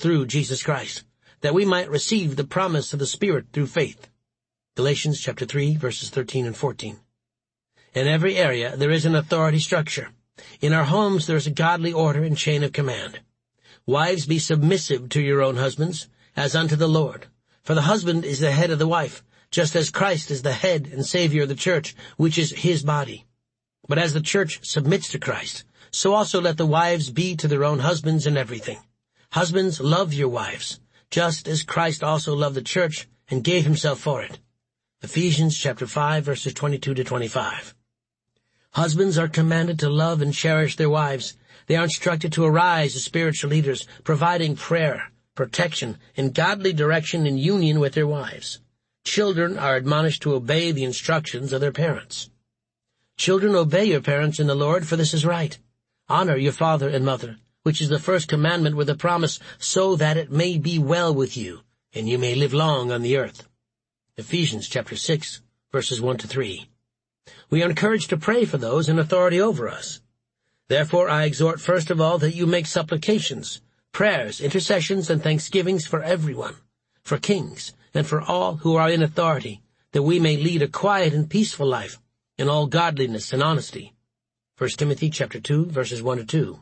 through Jesus Christ, that we might receive the promise of the Spirit through faith. Galatians chapter 3, verses 13 and 14. In every area there is an authority structure. In our homes there is a godly order and chain of command. Wives, be submissive to your own husbands, as unto the Lord. For the husband is the head of the wife, just as Christ is the head and Savior of the church, which is his body. But as the church submits to Christ, so also let the wives be to their own husbands in everything. Husbands, love your wives, just as Christ also loved the church and gave himself for it. Ephesians chapter 5, verses 22 to 25. Husbands are commanded to love and cherish their wives. They are instructed to arise as spiritual leaders, providing prayer, protection, and godly direction in union with their wives. Children are admonished to obey the instructions of their parents. Children, obey your parents in the Lord, for this is right. Honor your father and mother, which is the first commandment with a promise, so that it may be well with you, and you may live long on the earth. Ephesians chapter 6, verses 1 to 3. We are encouraged to pray for those in authority over us. Therefore I exhort first of all that you make supplications, prayers, intercessions, and thanksgivings for everyone, for kings, and for all who are in authority, that we may lead a quiet and peaceful life in all godliness and honesty. 1 Timothy chapter 2, verses 1 to 2.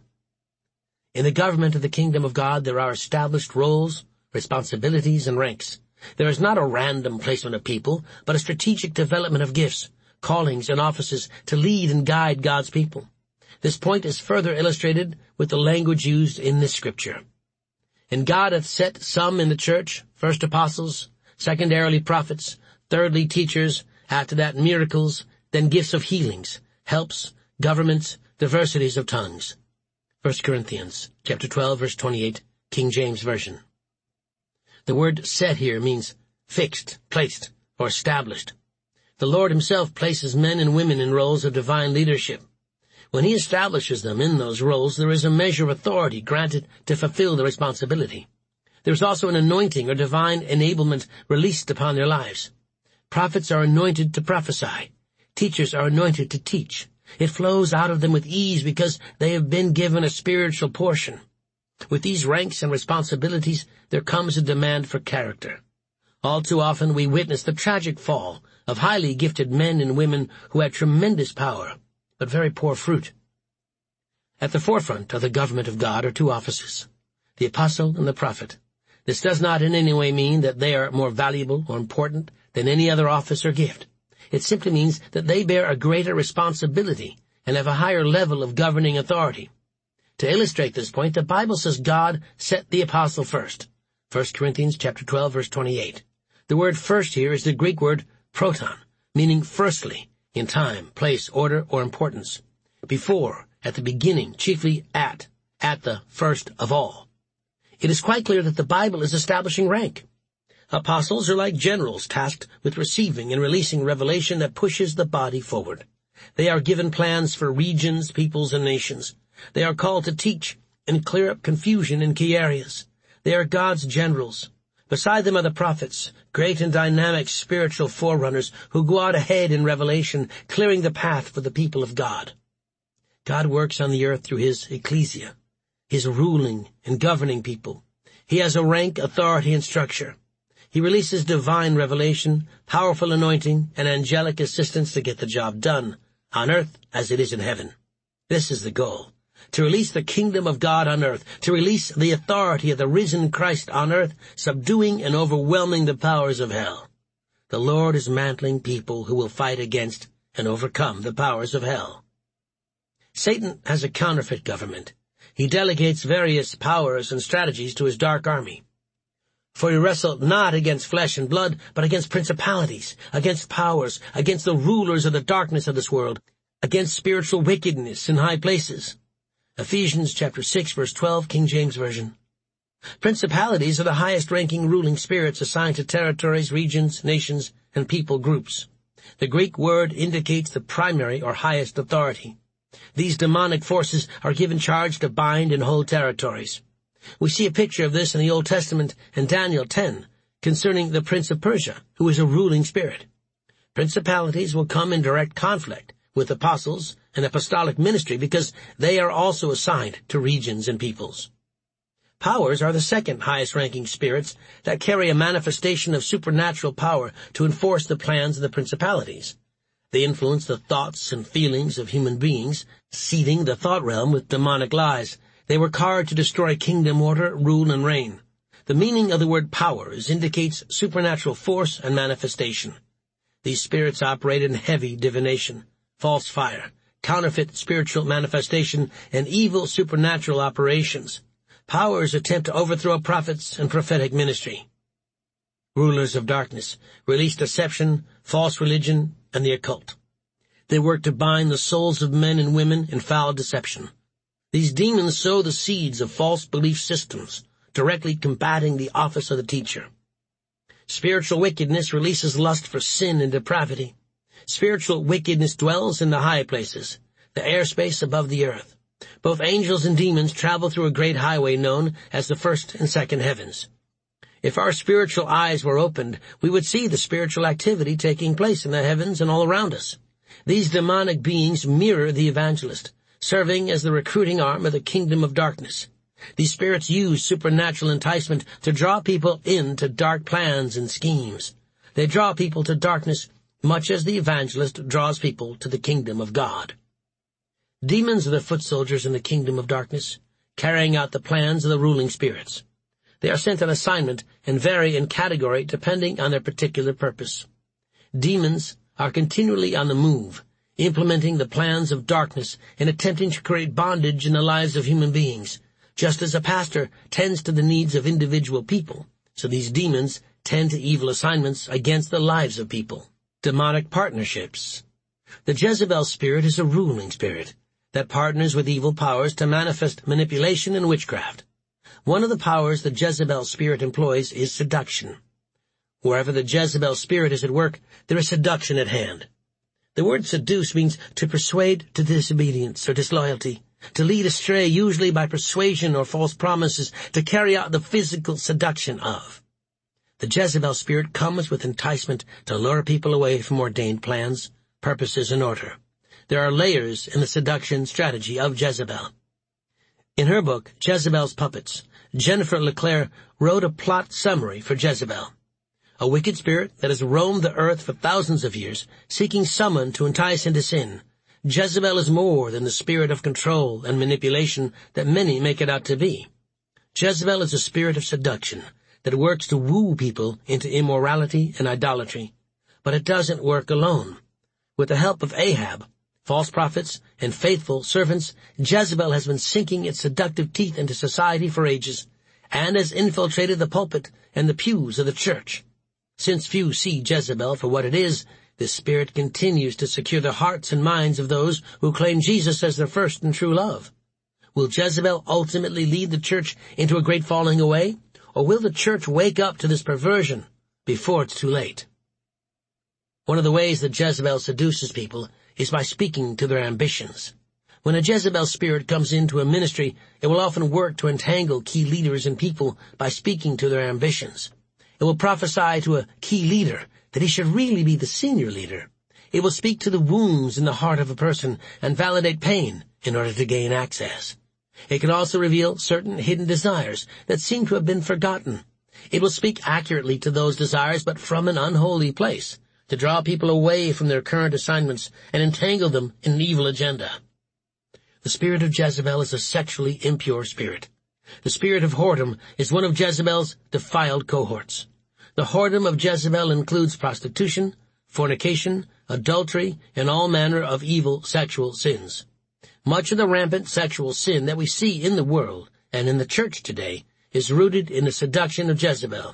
In the government of the kingdom of God there are established roles, responsibilities, and ranks. There is not a random placement of people, but a strategic development of gifts, callings, and offices to lead and guide God's people. This point is further illustrated with the language used in this scripture. And God hath set some in the church, first apostles, secondarily prophets, thirdly teachers, after that miracles, then gifts of healings, helps, governments, diversities of tongues. 1 Corinthians chapter 12, verse 28, King James Version. The word set here means fixed, placed, or established. The Lord himself places men and women in roles of divine leadership. When he establishes them in those roles, there is a measure of authority granted to fulfill the responsibility. There is also an anointing or divine enablement released upon their lives. Prophets are anointed to prophesy. Teachers are anointed to teach. It flows out of them with ease because they have been given a spiritual portion. With these ranks and responsibilities, there comes a demand for character. All too often we witness the tragic fall of highly gifted men and women who had tremendous power, but very poor fruit. At the forefront of the government of God are two offices, the apostle and the prophet. This does not in any way mean that they are more valuable or important than any other office or gift. It simply means that they bear a greater responsibility and have a higher level of governing authority. To illustrate this point, the Bible says God set the apostle first. 1 Corinthians chapter 12, verse 28. The word first here is the Greek word proton, meaning firstly, in time, place, order, or importance. Before, at the beginning, chiefly at the first of all. It is quite clear that the Bible is establishing rank. Apostles are like generals tasked with receiving and releasing revelation that pushes the body forward. They are given plans for regions, peoples, and nations. They are called to teach and clear up confusion in key areas. They are God's generals. Beside them are the prophets, great and dynamic spiritual forerunners who go out ahead in revelation, clearing the path for the people of God. God works on the earth through his ecclesia, his ruling and governing people. He has a rank, authority, and structure. He releases divine revelation, powerful anointing, and angelic assistance to get the job done, on earth as it is in heaven. This is the goal. To release the kingdom of God on earth, to release the authority of the risen Christ on earth, subduing and overwhelming the powers of hell. The Lord is mantling people who will fight against and overcome the powers of hell. Satan has a counterfeit government. He delegates various powers and strategies to his dark army. For you wrestle not against flesh and blood, but against principalities, against powers, against the rulers of the darkness of this world, against spiritual wickedness in high places. Ephesians chapter 6, verse 12, King James Version. Principalities are the highest-ranking ruling spirits assigned to territories, regions, nations, and people groups. The Greek word indicates the primary or highest authority. These demonic forces are given charge to bind and hold territories. We see a picture of this in the Old Testament in Daniel 10, concerning the prince of Persia, who is a ruling spirit. Principalities will come in direct conflict with apostles and apostolic ministry because they are also assigned to regions and peoples. Powers are the second highest-ranking spirits that carry a manifestation of supernatural power to enforce the plans of the principalities. They influence the thoughts and feelings of human beings, seeding the thought realm with demonic lies. They work hard to destroy kingdom order, rule, and reign. The meaning of the word powers indicates supernatural force and manifestation. These spirits operate in heavy divination, false fire, counterfeit spiritual manifestation, and evil supernatural operations. Powers attempt to overthrow prophets and prophetic ministry. Rulers of darkness release deception, false religion, and the occult. They work to bind the souls of men and women in foul deception. These demons sow the seeds of false belief systems, directly combating the office of the teacher. Spiritual wickedness releases lust for sin and depravity. Spiritual wickedness dwells in the high places, the airspace above the earth. Both angels and demons travel through a great highway known as the first and second heavens. If our spiritual eyes were opened, we would see the spiritual activity taking place in the heavens and all around us. These demonic beings mirror the evangelist, serving as the recruiting arm of the kingdom of darkness. These spirits use supernatural enticement to draw people into dark plans and schemes. They draw people to darkness much as the evangelist draws people to the kingdom of God. Demons are the foot soldiers in the kingdom of darkness, carrying out the plans of the ruling spirits. They are sent on assignment and vary in category depending on their particular purpose. Demons are continually on the move, implementing the plans of darkness and attempting to create bondage in the lives of human beings. Just as a pastor tends to the needs of individual people, so these demons tend to evil assignments against the lives of people. Demonic partnerships. The Jezebel spirit is a ruling spirit that partners with evil powers to manifest manipulation and witchcraft. One of the powers the Jezebel spirit employs is seduction. Wherever the Jezebel spirit is at work, there is seduction at hand. The word seduce means to persuade to disobedience or disloyalty, to lead astray usually by persuasion or false promises, to carry out the physical seduction of. The Jezebel spirit comes with enticement to lure people away from ordained plans, purposes, and order. There are layers in the seduction strategy of Jezebel. In her book, Jezebel's Puppets, Jennifer LeClaire wrote a plot summary for Jezebel. A wicked spirit that has roamed the earth for thousands of years, seeking someone to entice into sin. Jezebel is more than the spirit of control and manipulation that many make it out to be. Jezebel is a spirit of seduction that works to woo people into immorality and idolatry. But it doesn't work alone. With the help of Ahab, false prophets, and faithful servants, Jezebel has been sinking its seductive teeth into society for ages, and has infiltrated the pulpit and the pews of the church. Since few see Jezebel for what it is, this spirit continues to secure the hearts and minds of those who claim Jesus as their first and true love. Will Jezebel ultimately lead the church into a great falling away, or will the church wake up to this perversion before it's too late? One of the ways that Jezebel seduces people is by speaking to their ambitions. When a Jezebel spirit comes into a ministry, it will often work to entangle key leaders and people by speaking to their ambitions. It will prophesy to a key leader that he should really be the senior leader. It will speak to the wounds in the heart of a person and validate pain in order to gain access. It can also reveal certain hidden desires that seem to have been forgotten. It will speak accurately to those desires, but from an unholy place, to draw people away from their current assignments and entangle them in an evil agenda. The spirit of Jezebel is a sexually impure spirit. The spirit of whoredom is one of Jezebel's defiled cohorts. The whoredom of Jezebel includes prostitution, fornication, adultery, and all manner of evil sexual sins. Much of the rampant sexual sin that we see in the world and in the church today is rooted in the seduction of Jezebel.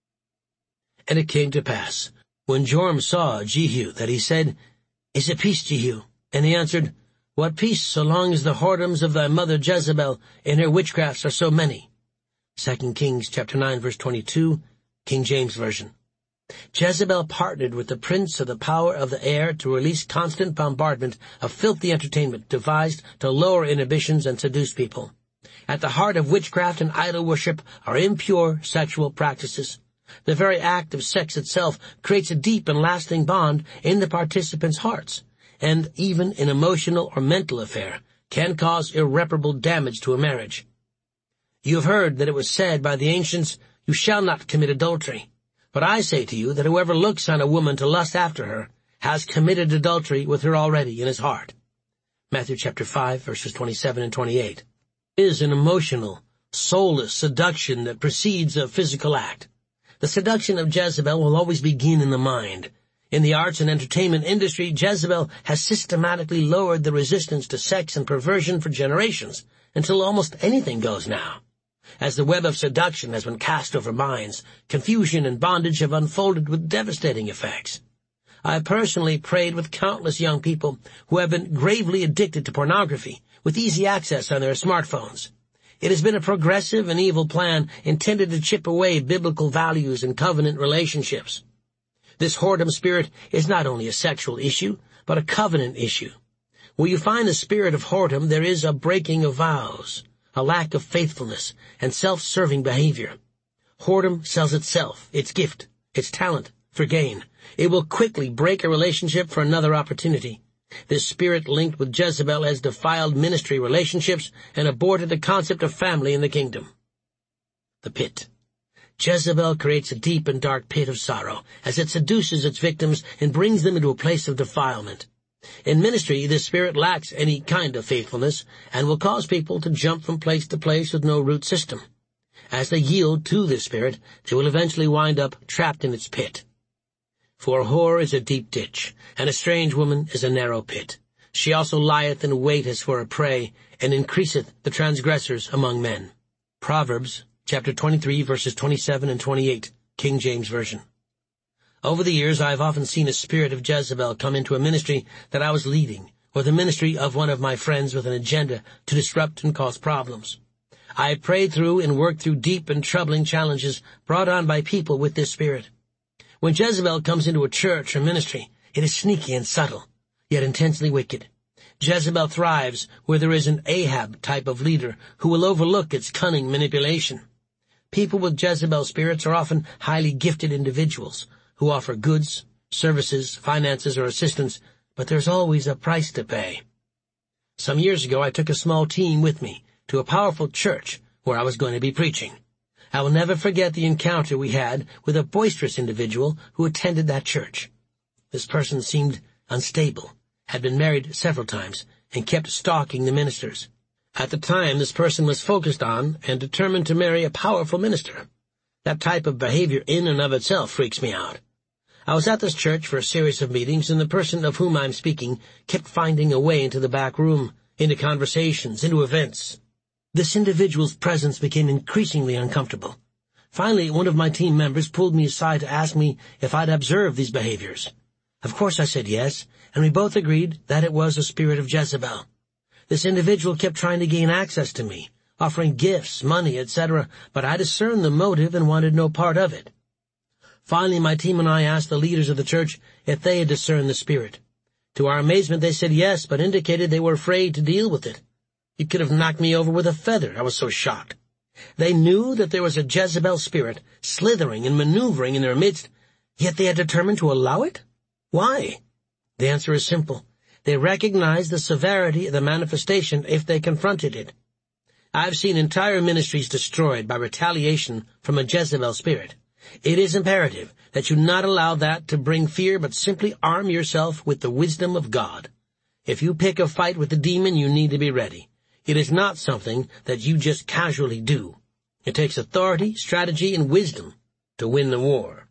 And it came to pass, when Joram saw Jehu, that he said, "Is it peace, Jehu?" And he answered, "What peace, so long as the whoredoms of thy mother Jezebel and her witchcrafts are so many?" 2 Kings chapter 9, verse 22, King James Version. Jezebel partnered with the prince of the power of the air to release constant bombardment of filthy entertainment devised to lower inhibitions and seduce people. At the heart of witchcraft and idol worship are impure sexual practices. The very act of sex itself creates a deep and lasting bond in the participants' hearts, and even an emotional or mental affair can cause irreparable damage to a marriage. You have heard that it was said by the ancients, 'You shall not commit adultery.' But I say to you that whoever looks on a woman to lust after her has committed adultery with her already in his heart." Matthew chapter 5, verses 27 and 28. It is an emotional, soulless seduction that precedes a physical act. The seduction of Jezebel will always begin in the mind. In the arts and entertainment industry, Jezebel has systematically lowered the resistance to sex and perversion for generations, until almost anything goes now. As the web of seduction has been cast over minds, confusion and bondage have unfolded with devastating effects. I have personally prayed with countless young people who have been gravely addicted to pornography, with easy access on their smartphones. It has been a progressive and evil plan intended to chip away biblical values and covenant relationships. This whoredom spirit is not only a sexual issue, but a covenant issue. Where you find the spirit of whoredom, there is a breaking of vows, a lack of faithfulness, and self-serving behavior. Whoredom sells itself, its gift, its talent, for gain. It will quickly break a relationship for another opportunity. This spirit linked with Jezebel has defiled ministry relationships and aborted the concept of family in the kingdom. The pit. Jezebel creates a deep and dark pit of sorrow as it seduces its victims and brings them into a place of defilement. In ministry, this spirit lacks any kind of faithfulness and will cause people to jump from place to place with no root system. As they yield to this spirit, they will eventually wind up trapped in its pit. For a whore is a deep ditch, and a strange woman is a narrow pit. She also lieth in wait as for a prey, and increaseth the transgressors among men. Proverbs chapter 23, verses 27 and 28, King James Version. Over the years, I have often seen a spirit of Jezebel come into a ministry that I was leading, or the ministry of one of my friends with an agenda to disrupt and cause problems. I have prayed through and worked through deep and troubling challenges brought on by people with this spirit. When Jezebel comes into a church or ministry, it is sneaky and subtle, yet intensely wicked. Jezebel thrives where there is an Ahab type of leader who will overlook its cunning manipulation. People with Jezebel spirits are often highly gifted individuals who offer goods, services, finances, or assistance, but there's always a price to pay. Some years ago, I took a small team with me to a powerful church where I was going to be preaching. I will never forget the encounter we had with a boisterous individual who attended that church. This person seemed unstable, had been married several times, and kept stalking the ministers. At the time, this person was focused on and determined to marry a powerful minister. That type of behavior in and of itself freaks me out. I was at this church for a series of meetings, and the person of whom I'm speaking kept finding a way into the back room, into conversations, into events. This individual's presence became increasingly uncomfortable. Finally, one of my team members pulled me aside to ask me if I'd observed these behaviors. Of course I said yes, and we both agreed that it was a spirit of Jezebel. This individual kept trying to gain access to me, offering gifts, money, etc., but I discerned the motive and wanted no part of it. Finally, my team and I asked the leaders of the church if they had discerned the spirit. To our amazement, they said yes, but indicated they were afraid to deal with it. You could have knocked me over with a feather. I was so shocked. They knew that there was a Jezebel spirit slithering and maneuvering in their midst, yet they had determined to allow it? Why? The answer is simple. They recognized the severity of the manifestation if they confronted it. I've seen entire ministries destroyed by retaliation from a Jezebel spirit. It is imperative that you not allow that to bring fear, but simply arm yourself with the wisdom of God. If you pick a fight with the demon, you need to be ready. It is not something that you just casually do. It takes authority, strategy, and wisdom to win the war.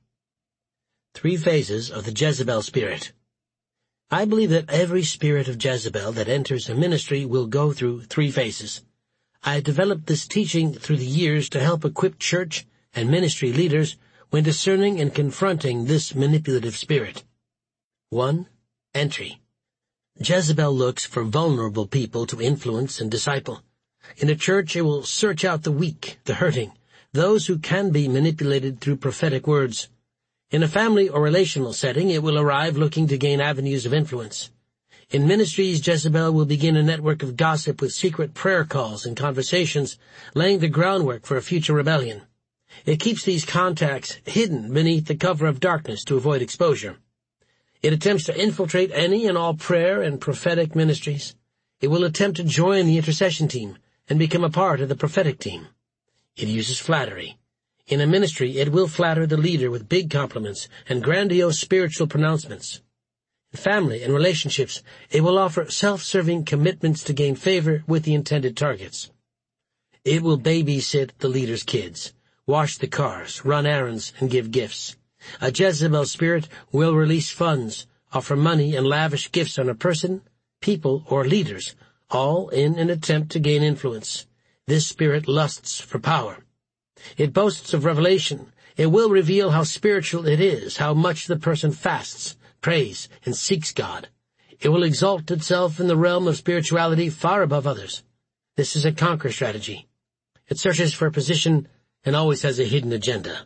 3 phases of the Jezebel spirit. I believe that every spirit of Jezebel that enters a ministry will go through 3 phases. I developed this teaching through the years to help equip church and ministry leaders when discerning and confronting this manipulative spirit. 1. Entry. Jezebel looks for vulnerable people to influence and disciple. In a church, it will search out the weak, the hurting, those who can be manipulated through prophetic words. In a family or relational setting, it will arrive looking to gain avenues of influence. In ministries, Jezebel will begin a network of gossip with secret prayer calls and conversations, laying the groundwork for a future rebellion. It keeps these contacts hidden beneath the cover of darkness to avoid exposure. It attempts to infiltrate any and all prayer and prophetic ministries. It will attempt to join the intercession team and become a part of the prophetic team. It uses flattery. In a ministry, it will flatter the leader with big compliments and grandiose spiritual pronouncements. In family and relationships, it will offer self-serving commitments to gain favor with the intended targets. It will babysit the leader's kids, wash the cars, run errands, and give gifts. A Jezebel spirit will release funds, offer money, and lavish gifts on a person, people, or leaders, all in an attempt to gain influence. This spirit lusts for power. It boasts of revelation. It will reveal how spiritual it is, how much the person fasts, prays, and seeks God. It will exalt itself in the realm of spirituality far above others. This is a conquer strategy. It searches for a position and always has a hidden agenda.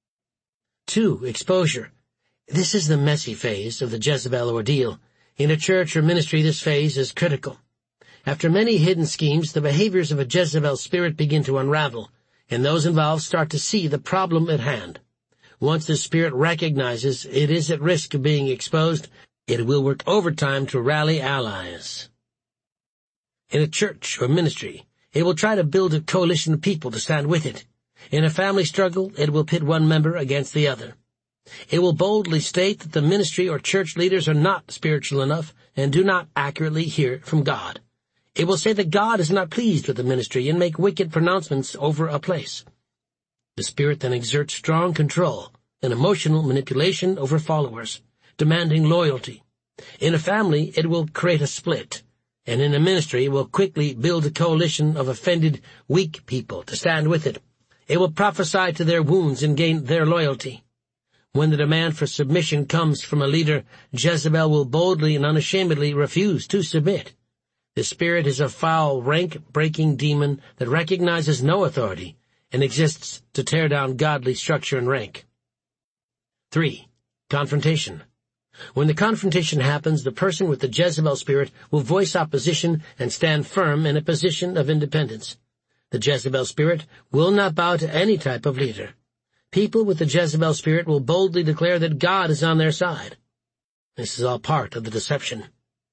2. Exposure. This is the messy phase of the Jezebel ordeal. In a church or ministry, this phase is critical. After many hidden schemes, the behaviors of a Jezebel spirit begin to unravel, and those involved start to see the problem at hand. Once the spirit recognizes it is at risk of being exposed, it will work overtime to rally allies. In a church or ministry, it will try to build a coalition of people to stand with it. In a family struggle, it will pit one member against the other. It will boldly state that the ministry or church leaders are not spiritual enough and do not accurately hear from God. It will say that God is not pleased with the ministry and make wicked pronouncements over a place. The spirit then exerts strong control and emotional manipulation over followers, demanding loyalty. In a family, it will create a split, and in a ministry, it will quickly build a coalition of offended, weak people to stand with it. It will prophesy to their wounds and gain their loyalty. When the demand for submission comes from a leader, Jezebel will boldly and unashamedly refuse to submit. The spirit is a foul, rank-breaking demon that recognizes no authority and exists to tear down godly structure and rank. 3. Confrontation. When the confrontation happens, the person with the Jezebel spirit will voice opposition and stand firm in a position of independence. The Jezebel spirit will not bow to any type of leader. People with the Jezebel spirit will boldly declare that God is on their side. This is all part of the deception.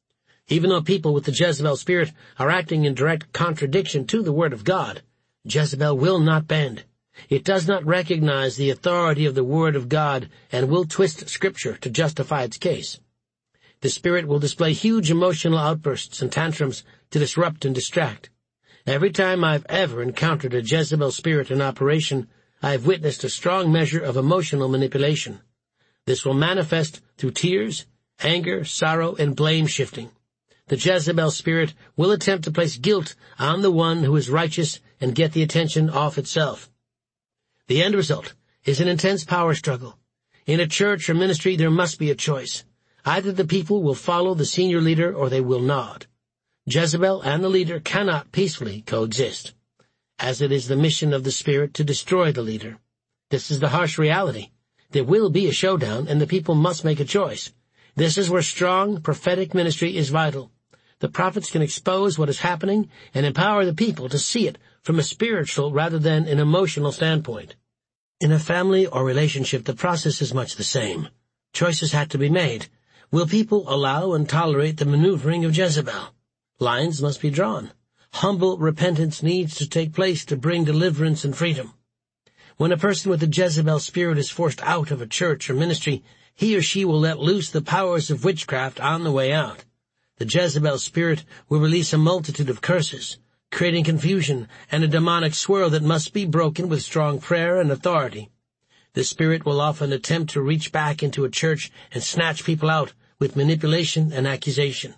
Even though people with the Jezebel spirit are acting in direct contradiction to the Word of God, Jezebel will not bend. It does not recognize the authority of the Word of God and will twist Scripture to justify its case. The spirit will display huge emotional outbursts and tantrums to disrupt and distract. Every time I've ever encountered a Jezebel spirit in operation, I've witnessed a strong measure of emotional manipulation. This will manifest through tears, anger, sorrow, and blame-shifting. The Jezebel spirit will attempt to place guilt on the one who is righteous and get the attention off itself. The end result is an intense power struggle. In a church or ministry, there must be a choice. Either the people will follow the senior leader or they will not. Jezebel and the leader cannot peacefully coexist, as it is the mission of the spirit to destroy the leader. This is the harsh reality. There will be a showdown, and the people must make a choice. This is where strong prophetic ministry is vital. The prophets can expose what is happening and empower the people to see it from a spiritual rather than an emotional standpoint. In a family or relationship, the process is much the same. Choices have to be made. Will people allow and tolerate the maneuvering of Jezebel? Lines must be drawn. Humble repentance needs to take place to bring deliverance and freedom. When a person with a Jezebel spirit is forced out of a church or ministry, he or she will let loose the powers of witchcraft on the way out. The Jezebel spirit will release a multitude of curses, creating confusion and a demonic swirl that must be broken with strong prayer and authority. The spirit will often attempt to reach back into a church and snatch people out with manipulation and accusation.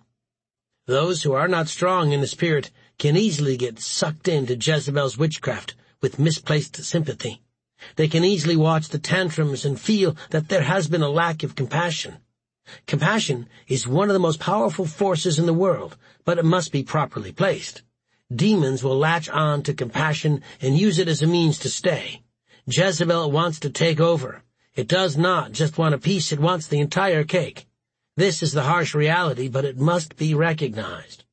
Those who are not strong in the spirit can easily get sucked into Jezebel's witchcraft with misplaced sympathy. They can easily watch the tantrums and feel that there has been a lack of compassion. Compassion is one of the most powerful forces in the world, but it must be properly placed. Demons will latch on to compassion and use it as a means to stay. Jezebel wants to take over. It does not just want a piece, it wants the entire cake. This is the harsh reality, but it must be recognized.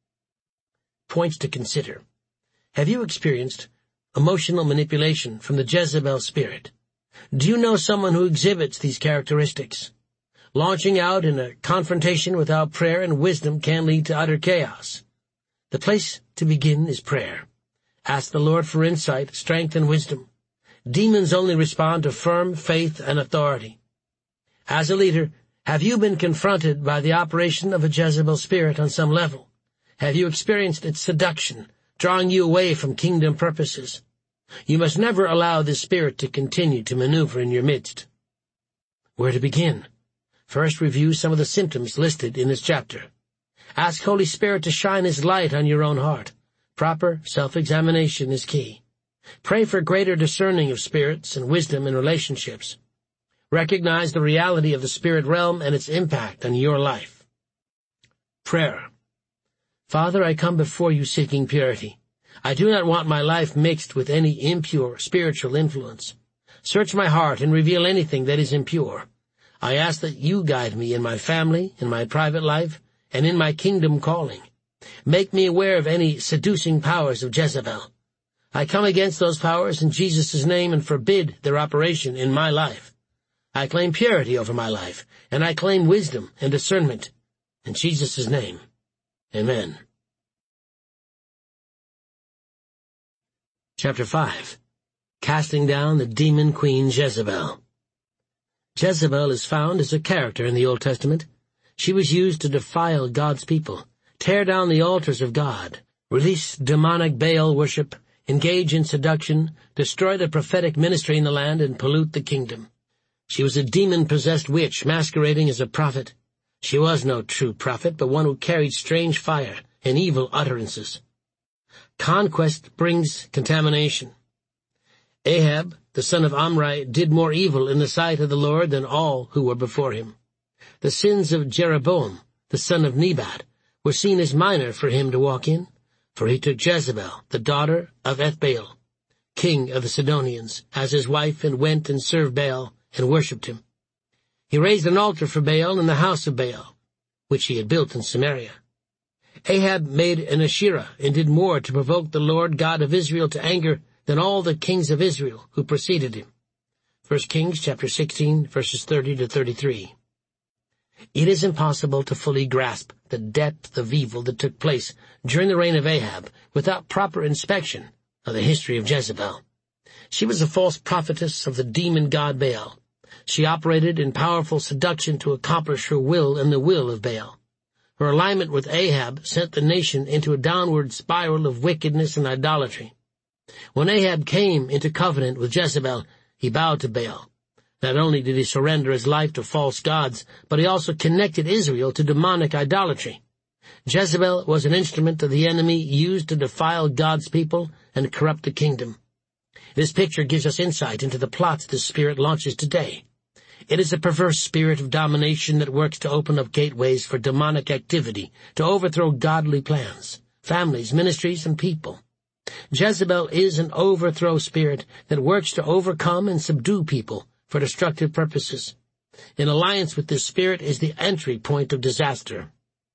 Points to consider. Have you experienced emotional manipulation from the Jezebel spirit? Do you know someone who exhibits these characteristics? Launching out in a confrontation without prayer and wisdom can lead to utter chaos. The place to begin is prayer. Ask the Lord for insight, strength, and wisdom. Demons only respond to firm faith and authority. As a leader, have you been confronted by the operation of a Jezebel spirit on some level? Have you experienced its seduction, drawing you away from kingdom purposes? You must never allow this spirit to continue to maneuver in your midst. Where to begin? First, review some of the symptoms listed in this chapter. Ask Holy Spirit to shine His light on your own heart. Proper self-examination is key. Pray for greater discerning of spirits and wisdom in relationships. Recognize the reality of the spirit realm and its impact on your life. Prayer. Father, I come before you seeking purity. I do not want my life mixed with any impure spiritual influence. Search my heart and reveal anything that is impure. I ask that you guide me in my family, in my private life, and in my kingdom calling. Make me aware of any seducing powers of Jezebel. I come against those powers in Jesus' name and forbid their operation in my life. I claim purity over my life, and I claim wisdom and discernment. In Jesus' name, amen. Chapter 5. Casting down the demon queen Jezebel. Jezebel is found as a character in the Old Testament. She was used to defile God's people, tear down the altars of God, release demonic Baal worship, engage in seduction, destroy the prophetic ministry in the land, and pollute the kingdom. She was a demon-possessed witch masquerading as a prophet. She was no true prophet, but one who carried strange fire and evil utterances. Conquest brings contamination. Ahab, the son of Omri, did more evil in the sight of the Lord than all who were before him. The sins of Jeroboam, the son of Nebat, were seen as minor for him to walk in, for he took Jezebel, the daughter of Ethbaal, king of the Sidonians, as his wife, and went and served Baal and worshipped him. He raised an altar for Baal in the house of Baal, which he had built in Samaria. Ahab made an Asherah and did more to provoke the Lord God of Israel to anger than all the kings of Israel who preceded him. 1 Kings chapter 16, verses 30 to 33. It is impossible to fully grasp the depth of evil that took place during the reign of Ahab without proper inspection of the history of Jezebel. She was a false prophetess of the demon god Baal. She operated in powerful seduction to accomplish her will and the will of Baal. Her alignment with Ahab sent the nation into a downward spiral of wickedness and idolatry. When Ahab came into covenant with Jezebel, he bowed to Baal. Not only did he surrender his life to false gods, but he also connected Israel to demonic idolatry. Jezebel was an instrument of the enemy used to defile God's people and corrupt the kingdom. This picture gives us insight into the plots this spirit launches today. It is a perverse spirit of domination that works to open up gateways for demonic activity, to overthrow godly plans, families, ministries, and people. Jezebel is an overthrow spirit that works to overcome and subdue people for destructive purposes. In alliance with this spirit is the entry point of disaster.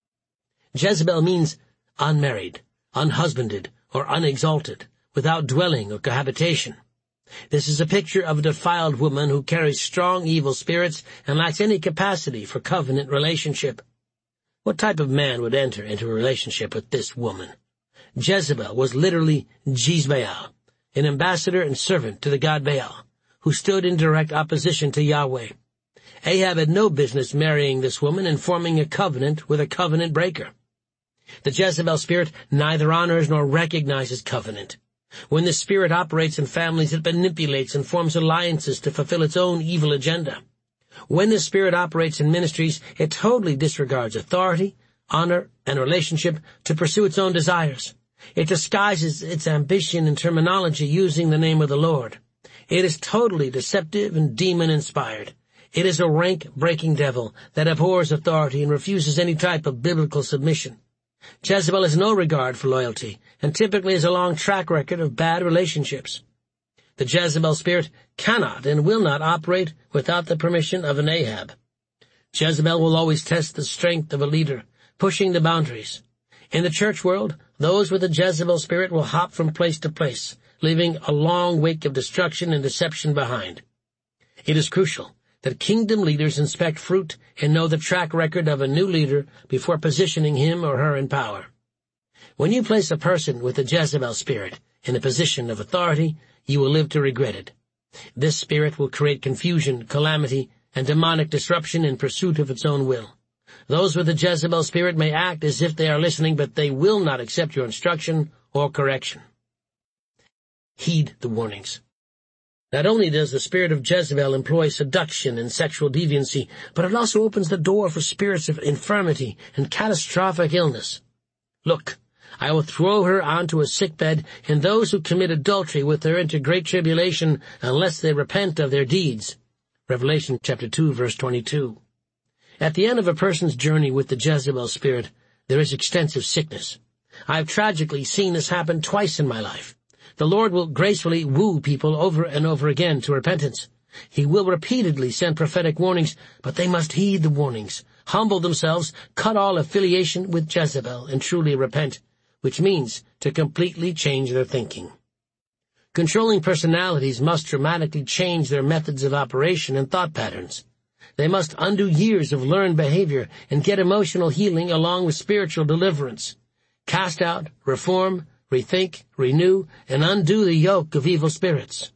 Jezebel means unmarried, unhusbanded, or unexalted, without dwelling or cohabitation. This is a picture of a defiled woman who carries strong evil spirits and lacks any capacity for covenant relationship. What type of man would enter into a relationship with this woman? Jezebel was literally Jezbaal, an ambassador and servant to the god Baal, who stood in direct opposition to Yahweh. Ahab had no business marrying this woman and forming a covenant with a covenant breaker. The Jezebel spirit neither honors nor recognizes covenant. When this spirit operates in families, it manipulates and forms alliances to fulfill its own evil agenda. When this spirit operates in ministries, it totally disregards authority, honor, and relationship to pursue its own desires. It disguises its ambition and terminology using the name of the Lord. It is totally deceptive and demon-inspired. It is a rank-breaking devil that abhors authority and refuses any type of biblical submission. Jezebel has no regard for loyalty and typically has a long track record of bad relationships. The Jezebel spirit cannot and will not operate without the permission of an Ahab. Jezebel will always test the strength of a leader, pushing the boundaries. In the church world, those with the Jezebel spirit will hop from place to place, leaving a long wake of destruction and deception behind. It is crucial that kingdom leaders inspect fruit and know the track record of a new leader before positioning him or her in power. When you place a person with a Jezebel spirit, in a position of authority, you will live to regret it. This spirit will create confusion, calamity, and demonic disruption in pursuit of its own will. Those with the Jezebel spirit may act as if they are listening, but they will not accept your instruction or correction. Heed the warnings. Not only does the spirit of Jezebel employ seduction and sexual deviancy, but it also opens the door for spirits of infirmity and catastrophic illness. Look, I will throw her onto a sickbed, and those who commit adultery with her into great tribulation, unless they repent of their deeds. Revelation chapter 2, verse 22. At the end of a person's journey with the Jezebel spirit, there is extensive sickness. I have tragically seen this happen twice in my life. The Lord will gracefully woo people over and over again to repentance. He will repeatedly send prophetic warnings, but they must heed the warnings, humble themselves, cut all affiliation with Jezebel, and truly repent, which means to completely change their thinking. Controlling personalities must dramatically change their methods of operation and thought patterns. They must undo years of learned behavior and get emotional healing along with spiritual deliverance. Cast out, reform, rethink, renew, and undo the yoke of evil spirits.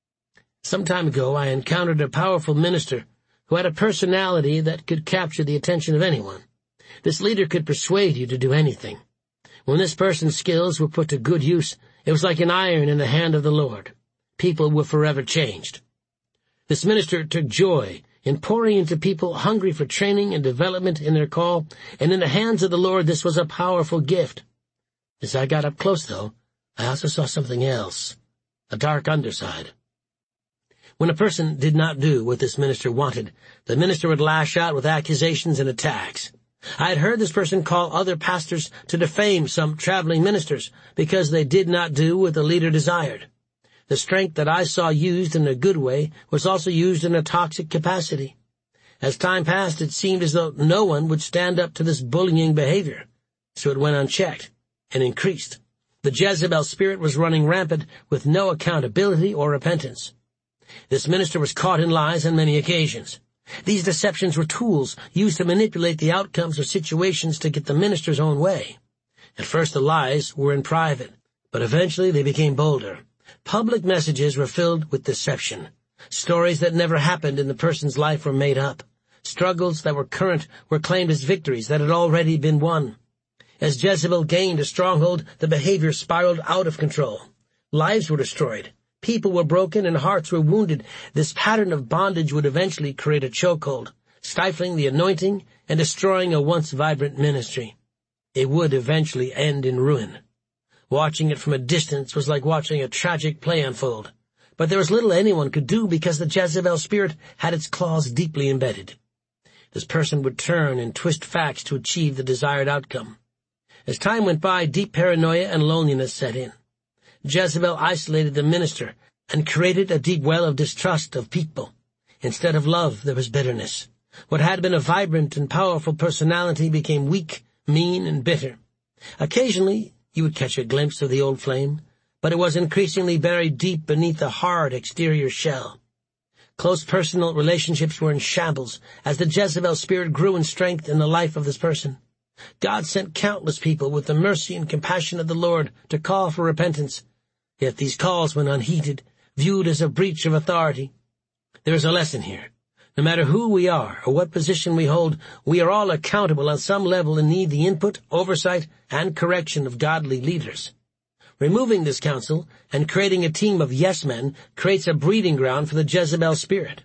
Some time ago, I encountered a powerful minister who had a personality that could capture the attention of anyone. This leader could persuade you to do anything. When this person's skills were put to good use, it was like an iron in the hand of the Lord. People were forever changed. This minister took joy in pouring into people hungry for training and development in their call, and in the hands of the Lord this was a powerful gift. As I got up close, though, I also saw something else, a dark underside. When a person did not do what this minister wanted, the minister would lash out with accusations and attacks. I had heard this person call other pastors to defame some traveling ministers because they did not do what the leader desired. The strength that I saw used in a good way was also used in a toxic capacity. As time passed, it seemed as though no one would stand up to this bullying behavior, so it went unchecked and increased. The Jezebel spirit was running rampant with no accountability or repentance. This minister was caught in lies on many occasions. These deceptions were tools used to manipulate the outcomes of situations to get the minister's own way. At first the lies were in private, but eventually they became bolder. Public messages were filled with deception. Stories that never happened in the person's life were made up. Struggles that were current were claimed as victories that had already been won. As Jezebel gained a stronghold, the behavior spiraled out of control. Lives were destroyed. People were broken and hearts were wounded. This pattern of bondage would eventually create a chokehold, stifling the anointing and destroying a once vibrant ministry. It would eventually end in ruin. Watching it from a distance was like watching a tragic play unfold. But there was little anyone could do because the Jezebel spirit had its claws deeply embedded. This person would turn and twist facts to achieve the desired outcome. As time went by, deep paranoia and loneliness set in. Jezebel isolated the minister and created a deep well of distrust of people. Instead of love, there was bitterness. What had been a vibrant and powerful personality became weak, mean, and bitter. Occasionally, you would catch a glimpse of the old flame, but it was increasingly buried deep beneath a hard exterior shell. Close personal relationships were in shambles as the Jezebel spirit grew in strength in the life of this person. God sent countless people with the mercy and compassion of the Lord to call for repentance, yet these calls went unheeded, viewed as a breach of authority. There is a lesson here. No matter who we are or what position we hold, we are all accountable on some level and need the input, oversight, and correction of godly leaders. Removing this counsel and creating a team of yes-men creates a breeding ground for the Jezebel spirit.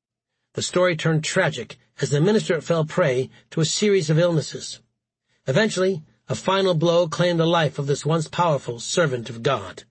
The story turned tragic as the minister fell prey to a series of illnesses. Eventually, a final blow claimed the life of this once powerful servant of God.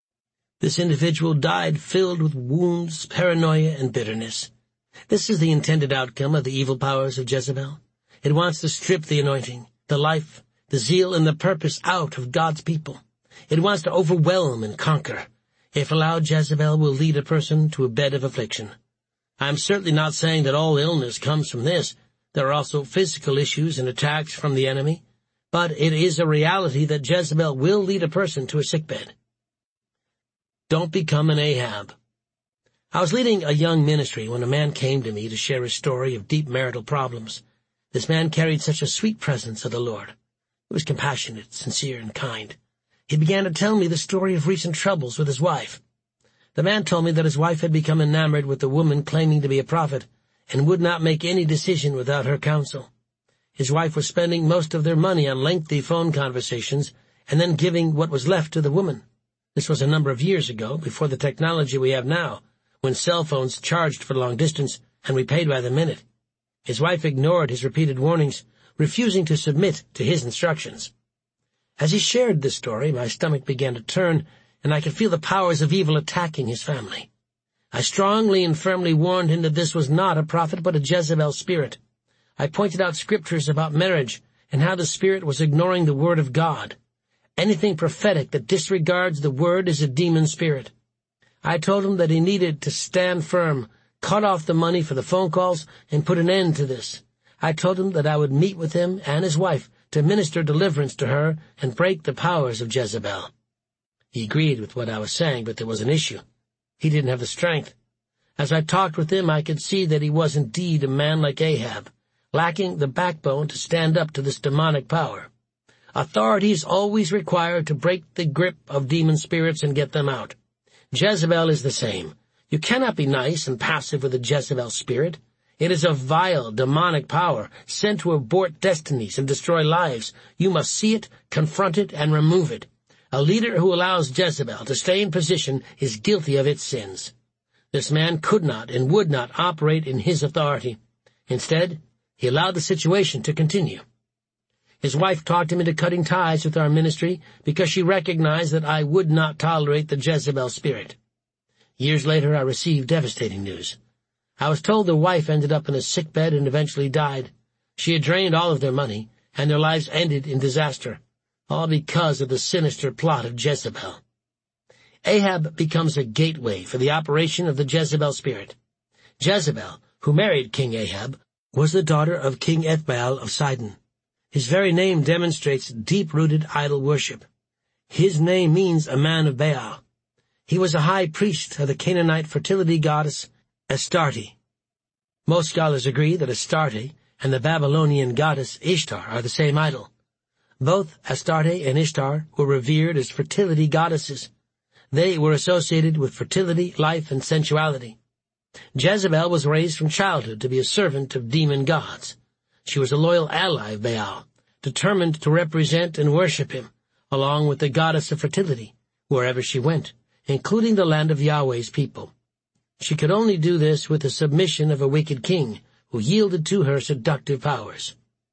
This individual died filled with wounds, paranoia, and bitterness. This is the intended outcome of the evil powers of Jezebel. It wants to strip the anointing, the life, the zeal, and the purpose out of God's people. It wants to overwhelm and conquer. If allowed, Jezebel will lead a person to a bed of affliction. I am certainly not saying that all illness comes from this. There are also physical issues and attacks from the enemy, but it is a reality that Jezebel will lead a person to a sickbed. Don't become an Ahab. I was leading a young ministry when a man came to me to share his story of deep marital problems. This man carried such a sweet presence of the Lord. He was compassionate, sincere, and kind. He began to tell me the story of recent troubles with his wife. The man told me that his wife had become enamored with a woman claiming to be a prophet and would not make any decision without her counsel. His wife was spending most of their money on lengthy phone conversations and then giving what was left to the woman. This was a number of years ago, before the technology we have now, when cell phones charged for long distance and we paid by the minute. His wife ignored his repeated warnings, refusing to submit to his instructions. As he shared this story, my stomach began to turn, and I could feel the powers of evil attacking his family. I strongly and firmly warned him that this was not a prophet but a Jezebel spirit. I pointed out scriptures about marriage and how the spirit was ignoring the word of God. Anything prophetic that disregards the word is a demon spirit. I told him that he needed to stand firm, cut off the money for the phone calls, and put an end to this. I told him that I would meet with him and his wife to minister deliverance to her and break the powers of Jezebel. He agreed with what I was saying, but there was an issue. He didn't have the strength. As I talked with him, I could see that he was indeed a man like Ahab, lacking the backbone to stand up to this demonic power. Authority is always required to break the grip of demon spirits and get them out. Jezebel is the same. You cannot be nice and passive with a Jezebel spirit. It is a vile, demonic power sent to abort destinies and destroy lives. You must see it, confront it, and remove it. A leader who allows Jezebel to stay in position is guilty of its sins. This man could not and would not operate in his authority. Instead, he allowed the situation to continue. His wife talked him into cutting ties with our ministry because she recognized that I would not tolerate the Jezebel spirit. Years later, I received devastating news. I was told the wife ended up in a sickbed and eventually died. She had drained all of their money, and their lives ended in disaster, all because of the sinister plot of Jezebel. Ahab becomes a gateway for the operation of the Jezebel spirit. Jezebel, who married King Ahab, was the daughter of King Ethbaal of Sidon. His very name demonstrates deep-rooted idol worship. His name means a man of Baal. He was a high priest of the Canaanite fertility goddess Astarte. Most scholars agree that Astarte and the Babylonian goddess Ishtar are the same idol. Both Astarte and Ishtar were revered as fertility goddesses. They were associated with fertility, life, and sensuality. Jezebel was raised from childhood to be a servant of demon gods. She was a loyal ally of Baal, determined to represent and worship him, along with the goddess of fertility, wherever she went, including the land of Yahweh's people. She could only do this with the submission of a wicked king, who yielded to her seductive powers.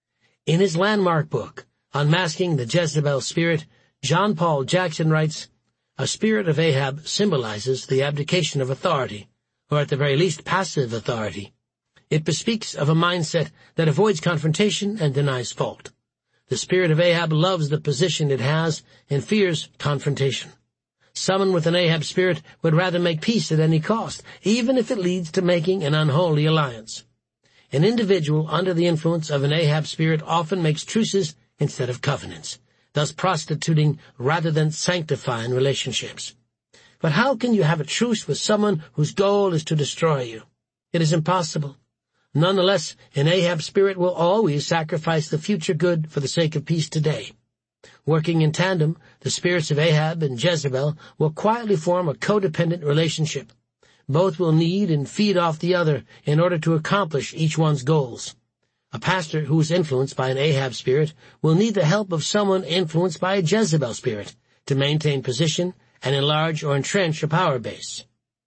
In his landmark book, Unmasking the Jezebel Spirit, John Paul Jackson writes, "A spirit of Ahab symbolizes the abdication of authority, or at the very least passive authority. It bespeaks of a mindset that avoids confrontation and denies fault. The spirit of Ahab loves the position it has and fears confrontation. Someone with an Ahab spirit would rather make peace at any cost, even if it leads to making an unholy alliance. An individual under the influence of an Ahab spirit often makes truces instead of covenants, thus prostituting rather than sanctifying relationships. But how can you have a truce with someone whose goal is to destroy you? It is impossible. Nonetheless, an Ahab spirit will always sacrifice the future good for the sake of peace today. Working in tandem, the spirits of Ahab and Jezebel will quietly form a codependent relationship. Both will need and feed off the other in order to accomplish each one's goals. A pastor who is influenced by an Ahab spirit will need the help of someone influenced by a Jezebel spirit to maintain position and enlarge or entrench a power base.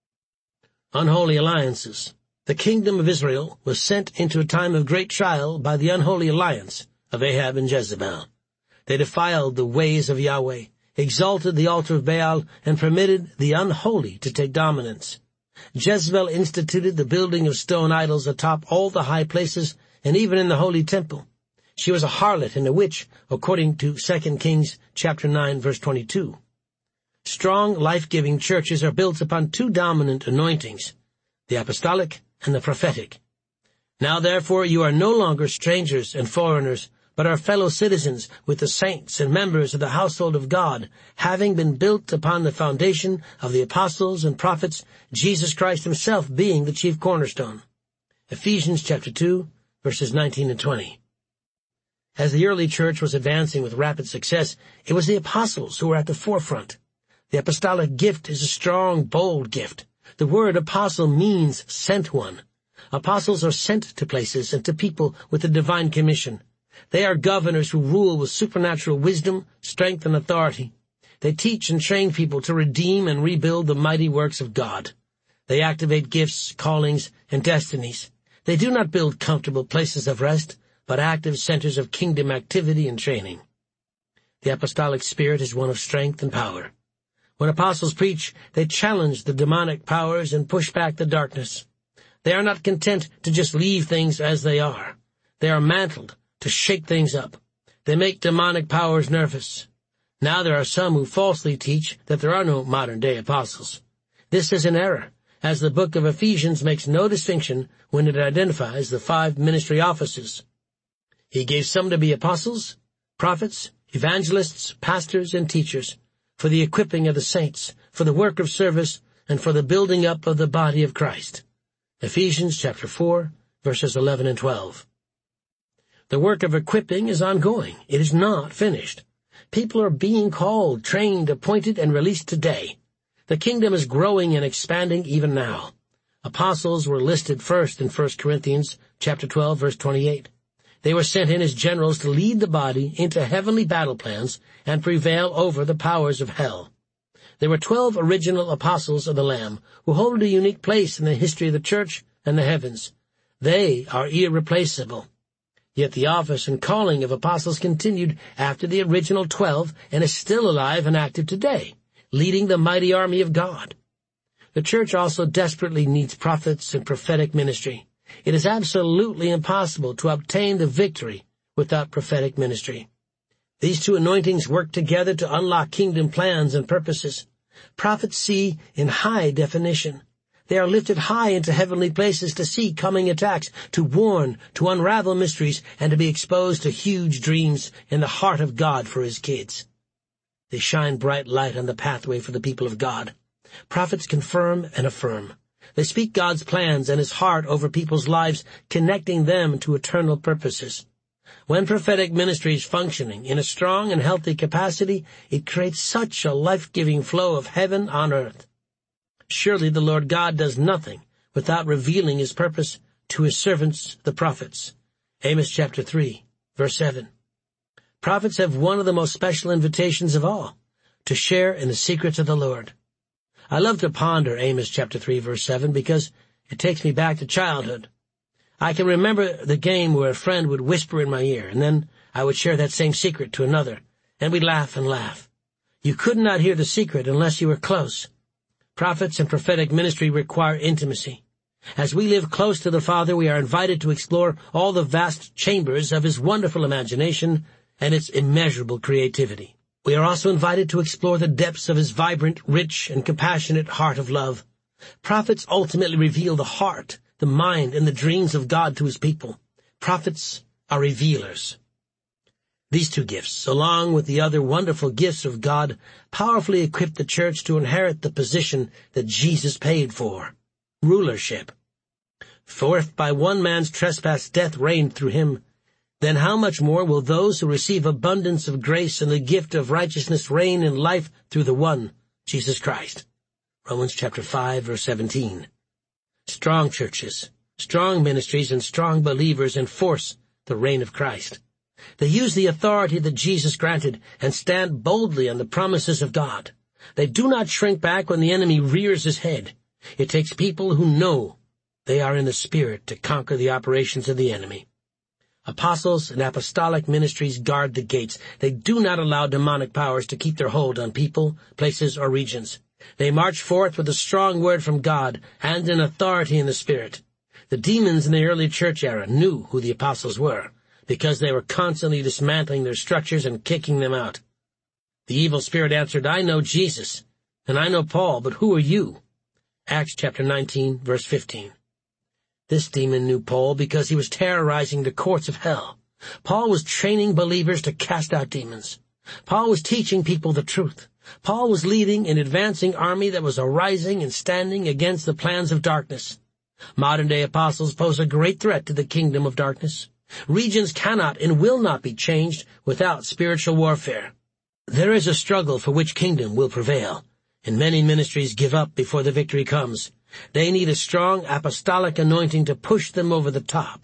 Unholy alliances. The kingdom of Israel was sent into a time of great trial by the unholy alliance of Ahab and Jezebel. They defiled the ways of Yahweh, exalted the altar of Baal, and permitted the unholy to take dominance. Jezebel instituted the building of stone idols atop all the high places and even in the holy temple. She was a harlot and a witch, according to 2 Kings chapter 9, verse 22. Strong, life-giving churches are built upon two dominant anointings, the apostolic and the prophetic. Now therefore you are no longer strangers and foreigners, but are fellow citizens with the saints and members of the household of God, having been built upon the foundation of the apostles and prophets, Jesus Christ himself being the chief cornerstone. Ephesians chapter 2, verses 19 and 20. As the early church was advancing with rapid success, it was the apostles who were at the forefront. The apostolic gift is a strong, bold gift. The word apostle means sent one. Apostles are sent to places and to people with a divine commission. They are governors who rule with supernatural wisdom, strength, and authority. They teach and train people to redeem and rebuild the mighty works of God. They activate gifts, callings, and destinies. They do not build comfortable places of rest, but active centers of kingdom activity and training. The apostolic spirit is one of strength and power. When apostles preach, they challenge the demonic powers and push back the darkness. They are not content to just leave things as they are. They are mantled to shake things up. They make demonic powers nervous. Now there are some who falsely teach that there are no modern-day apostles. This is an error, as the book of Ephesians makes no distinction when it identifies the 5 ministry offices. He gave some to be apostles, prophets, evangelists, pastors, and teachers, for the equipping of the saints, for the work of service, and for the building up of the body of Christ. Ephesians chapter 4, verses 11 and 12. The work of equipping is ongoing. It is not finished. People are being called, trained, appointed, and released today. The kingdom is growing and expanding even now. Apostles were listed first in 1 Corinthians chapter 12, verse 28. They were sent in as generals to lead the body into heavenly battle plans and prevail over the powers of hell. There were 12 original apostles of the Lamb who hold a unique place in the history of the church and the heavens. They are irreplaceable. Yet the office and calling of apostles continued after the original 12 and is still alive and active today, leading the mighty army of God. The church also desperately needs prophets and prophetic ministry. It is absolutely impossible to obtain the victory without prophetic ministry. These two anointings work together to unlock kingdom plans and purposes. Prophets see in high definition. They are lifted high into heavenly places to see coming attacks, to warn, to unravel mysteries, and to be exposed to huge dreams in the heart of God for His kids. They shine bright light on the pathway for the people of God. Prophets confirm and affirm. They speak God's plans and His heart over people's lives, connecting them to eternal purposes. When prophetic ministry is functioning in a strong and healthy capacity, it creates such a life-giving flow of heaven on earth. Surely the Lord God does nothing without revealing His purpose to His servants, the prophets. Amos chapter 3, verse 7. Prophets have one of the most special invitations of all, to share in the secrets of the Lord. I love to ponder Amos chapter 3, verse 7, because it takes me back to childhood. I can remember the game where a friend would whisper in my ear, and then I would share that same secret to another, and we'd laugh and laugh. You could not hear the secret unless you were close. Prophets and prophetic ministry require intimacy. As we live close to the Father, we are invited to explore all the vast chambers of His wonderful imagination and its immeasurable creativity. We are also invited to explore the depths of His vibrant, rich, and compassionate heart of love. Prophets ultimately reveal the heart, the mind, and the dreams of God to His people. Prophets are revealers. These two gifts, along with the other wonderful gifts of God, powerfully equip the church to inherit the position that Jesus paid for, rulership. For if by one man's trespass death reigned through him, then how much more will those who receive abundance of grace and the gift of righteousness reign in life through the one, Jesus Christ? Romans chapter 5, verse 17. Strong churches, strong ministries, and strong believers enforce the reign of Christ. They use the authority that Jesus granted and stand boldly on the promises of God. They do not shrink back when the enemy rears his head. It takes people who know they are in the Spirit to conquer the operations of the enemy. Apostles and apostolic ministries guard the gates. They do not allow demonic powers to keep their hold on people, places, or regions. They march forth with a strong word from God and an authority in the Spirit. The demons in the early church era knew who the apostles were, because they were constantly dismantling their structures and kicking them out. The evil spirit answered, I know Jesus, and I know Paul, but who are you? Acts chapter 19, verse 15. This demon knew Paul because he was terrorizing the courts of hell. Paul was training believers to cast out demons. Paul was teaching people the truth. Paul was leading an advancing army that was arising and standing against the plans of darkness. Modern-day apostles pose a great threat to the kingdom of darkness. Regions cannot and will not be changed without spiritual warfare. There is a struggle for which kingdom will prevail, and many ministries give up before the victory comes. They need a strong apostolic anointing to push them over the top.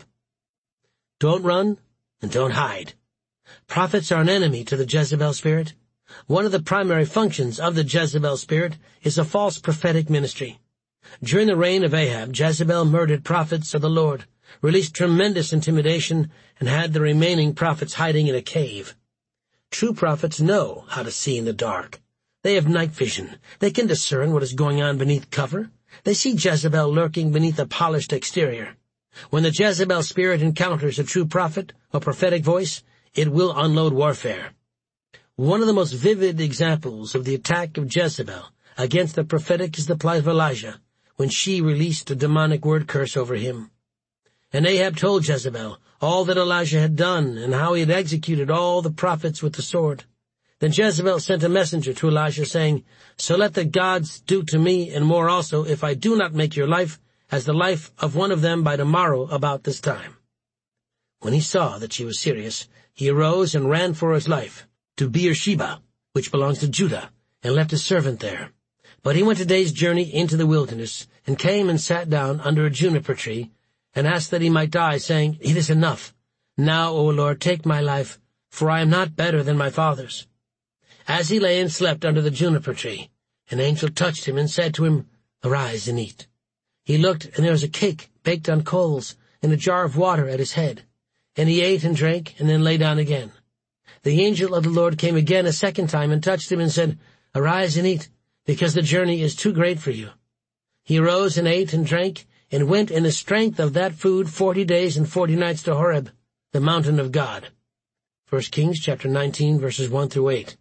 Don't run and don't hide. Prophets are an enemy to the Jezebel spirit. One of the primary functions of the Jezebel spirit is a false prophetic ministry. During the reign of Ahab, Jezebel murdered prophets of the Lord, released tremendous intimidation, and had the remaining prophets hiding in a cave. True prophets know how to see in the dark. They have night vision. They can discern what is going on beneath cover. They see Jezebel lurking beneath a polished exterior. When the Jezebel spirit encounters a true prophet or prophetic voice, it will unload warfare. One of the most vivid examples of the attack of Jezebel against the prophetic is the plight of Elijah, when she released a demonic word curse over him. And Ahab told Jezebel all that Elijah had done and how he had executed all the prophets with the sword. Then Jezebel sent a messenger to Elijah, saying, "So let the gods do to me and more also, if I do not make your life as the life of one of them by tomorrow about this time." When he saw that she was serious, he arose and ran for his life to Beersheba, which belongs to Judah, and left his servant there. But he went a day's journey into the wilderness, and came and sat down under a juniper tree, and asked that he might die, saying, "It is enough. Now, O Lord, take my life, for I am not better than my fathers." As he lay and slept under the juniper tree, an angel touched him and said to him, "Arise and eat." He looked, and there was a cake baked on coals, and a jar of water at his head. And he ate and drank, and then lay down again. The angel of the Lord came again a second time and touched him and said, "Arise and eat, because the journey is too great for you." He arose and ate and drank, and went in the strength of that food 40 days and 40 nights to Horeb, the mountain of God. 1 Kings chapter 19, verses 1 through 8.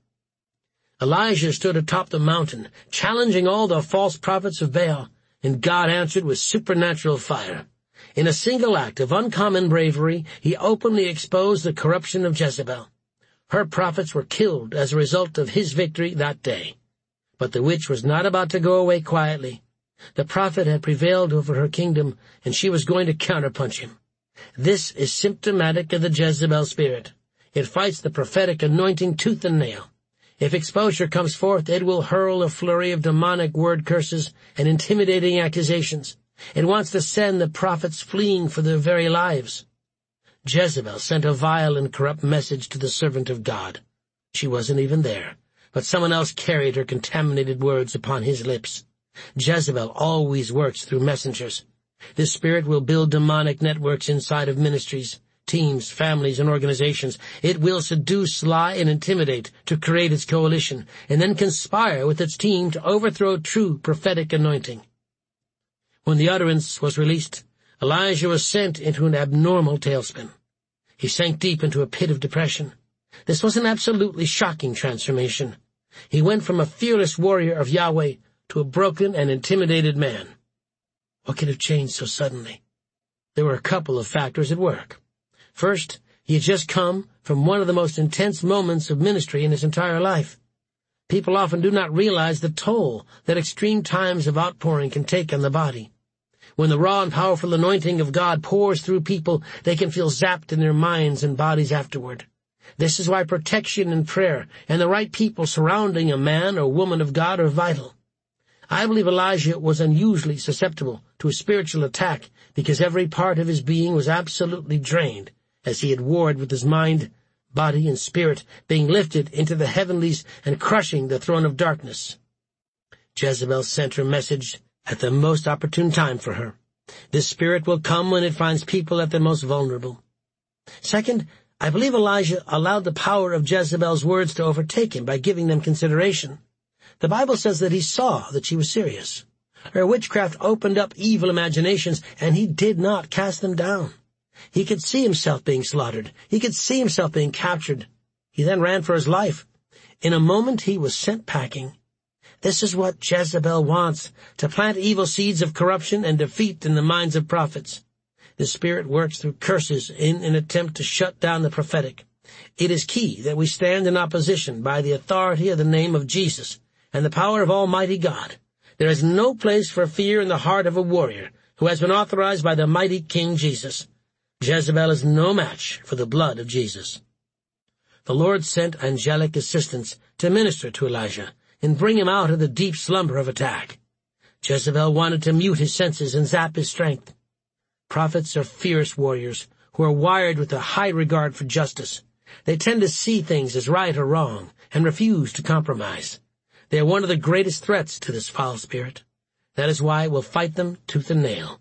Elijah stood atop the mountain, challenging all the false prophets of Baal, and God answered with supernatural fire. In a single act of uncommon bravery, he openly exposed the corruption of Jezebel. Her prophets were killed as a result of his victory that day. But the witch was not about to go away quietly. The prophet had prevailed over her kingdom, and she was going to counterpunch him. This is symptomatic of the Jezebel spirit. It fights the prophetic anointing tooth and nail. If exposure comes forth, it will hurl a flurry of demonic word curses and intimidating accusations. It wants to send the prophets fleeing for their very lives. Jezebel sent a vile and corrupt message to the servant of God. She wasn't even there, but someone else carried her contaminated words upon his lips. Jezebel always works through messengers. This spirit will build demonic networks inside of ministries, teams, families, and organizations. It will seduce, lie, and intimidate to create its coalition, and then conspire with its team to overthrow true prophetic anointing. When the utterance was released, Elijah was sent into an abnormal tailspin. He sank deep into a pit of depression. This was an absolutely shocking transformation. He went from a fearless warrior of Yahweh to a broken and intimidated man. What could have changed so suddenly? There were a couple of factors at work. First, he had just come from one of the most intense moments of ministry in his entire life. People often do not realize the toll that extreme times of outpouring can take on the body. When the raw and powerful anointing of God pours through people, they can feel zapped in their minds and bodies afterward. This is why protection and prayer and the right people surrounding a man or woman of God are vital. I believe Elijah was unusually susceptible to a spiritual attack because every part of his being was absolutely drained as he had warred with his mind, body, and spirit being lifted into the heavenlies and crushing the throne of darkness. Jezebel sent her message at the most opportune time for her. This spirit will come when it finds people at their most vulnerable. Second, I believe Elijah allowed the power of Jezebel's words to overtake him by giving them consideration. The Bible says that he saw that she was serious. Her witchcraft opened up evil imaginations, and he did not cast them down. He could see himself being slaughtered. He could see himself being captured. He then ran for his life. In a moment he was sent packing. This is what Jezebel wants, to plant evil seeds of corruption and defeat in the minds of prophets. The Spirit works through curses in an attempt to shut down the prophetic. It is key that we stand in opposition by the authority of the name of Jesus and the power of Almighty God. There is no place for fear in the heart of a warrior who has been authorized by the mighty King Jesus. Jezebel is no match for the blood of Jesus. The Lord sent angelic assistants to minister to Elijah and bring him out of the deep slumber of attack. Jezebel wanted to mute his senses and zap his strength. Prophets are fierce warriors who are wired with a high regard for justice. They tend to see things as right or wrong and refuse to compromise. They are one of the greatest threats to this foul spirit. That is why we'll fight them tooth and nail.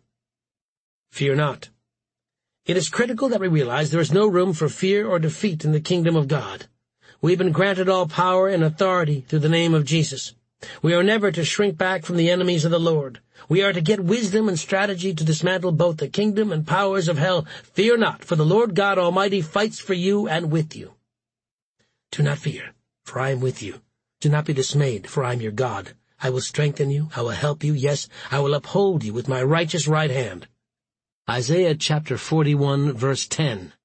Fear not. It is critical that we realize there is no room for fear or defeat in the kingdom of God. We've been granted all power and authority through the name of Jesus. We are never to shrink back from the enemies of the Lord. We are to get wisdom and strategy to dismantle both the kingdom and powers of hell. Fear not, for the Lord God Almighty fights for you and with you. Do not fear, for I am with you. Do not be dismayed, for I am your God. I will strengthen you. I will help you. Yes, I will uphold you with my righteous right hand. Isaiah chapter 41, verse 10.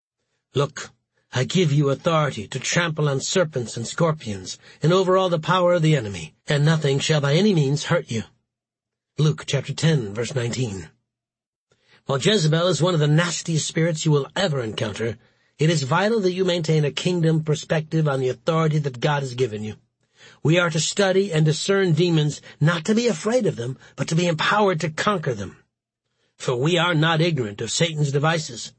Look, I give you authority to trample on serpents and scorpions, and over all the power of the enemy, and nothing shall by any means hurt you. Luke chapter 10, verse 19. While Jezebel is one of the nastiest spirits you will ever encounter, it is vital that you maintain a kingdom perspective on the authority that God has given you. We are to study and discern demons, not to be afraid of them, but to be empowered to conquer them. For we are not ignorant of Satan's devices.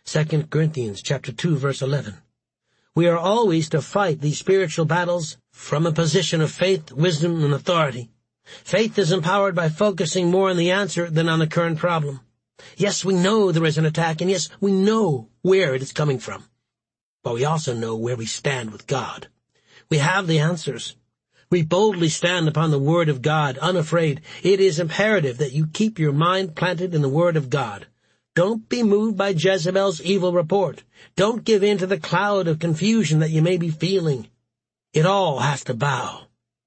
2 Corinthians chapter 2, verse 11. We are always to fight these spiritual battles from a position of faith, wisdom, and authority. Faith is empowered by focusing more on the answer than on the current problem. Yes, we know there is an attack, and yes, we know where it is coming from. But we also know where we stand with God. We have the answers. We boldly stand upon the Word of God, unafraid. It is imperative that you keep your mind planted in the Word of God. Don't be moved by Jezebel's evil report. Don't give in to the cloud of confusion that you may be feeling. It all has to bow.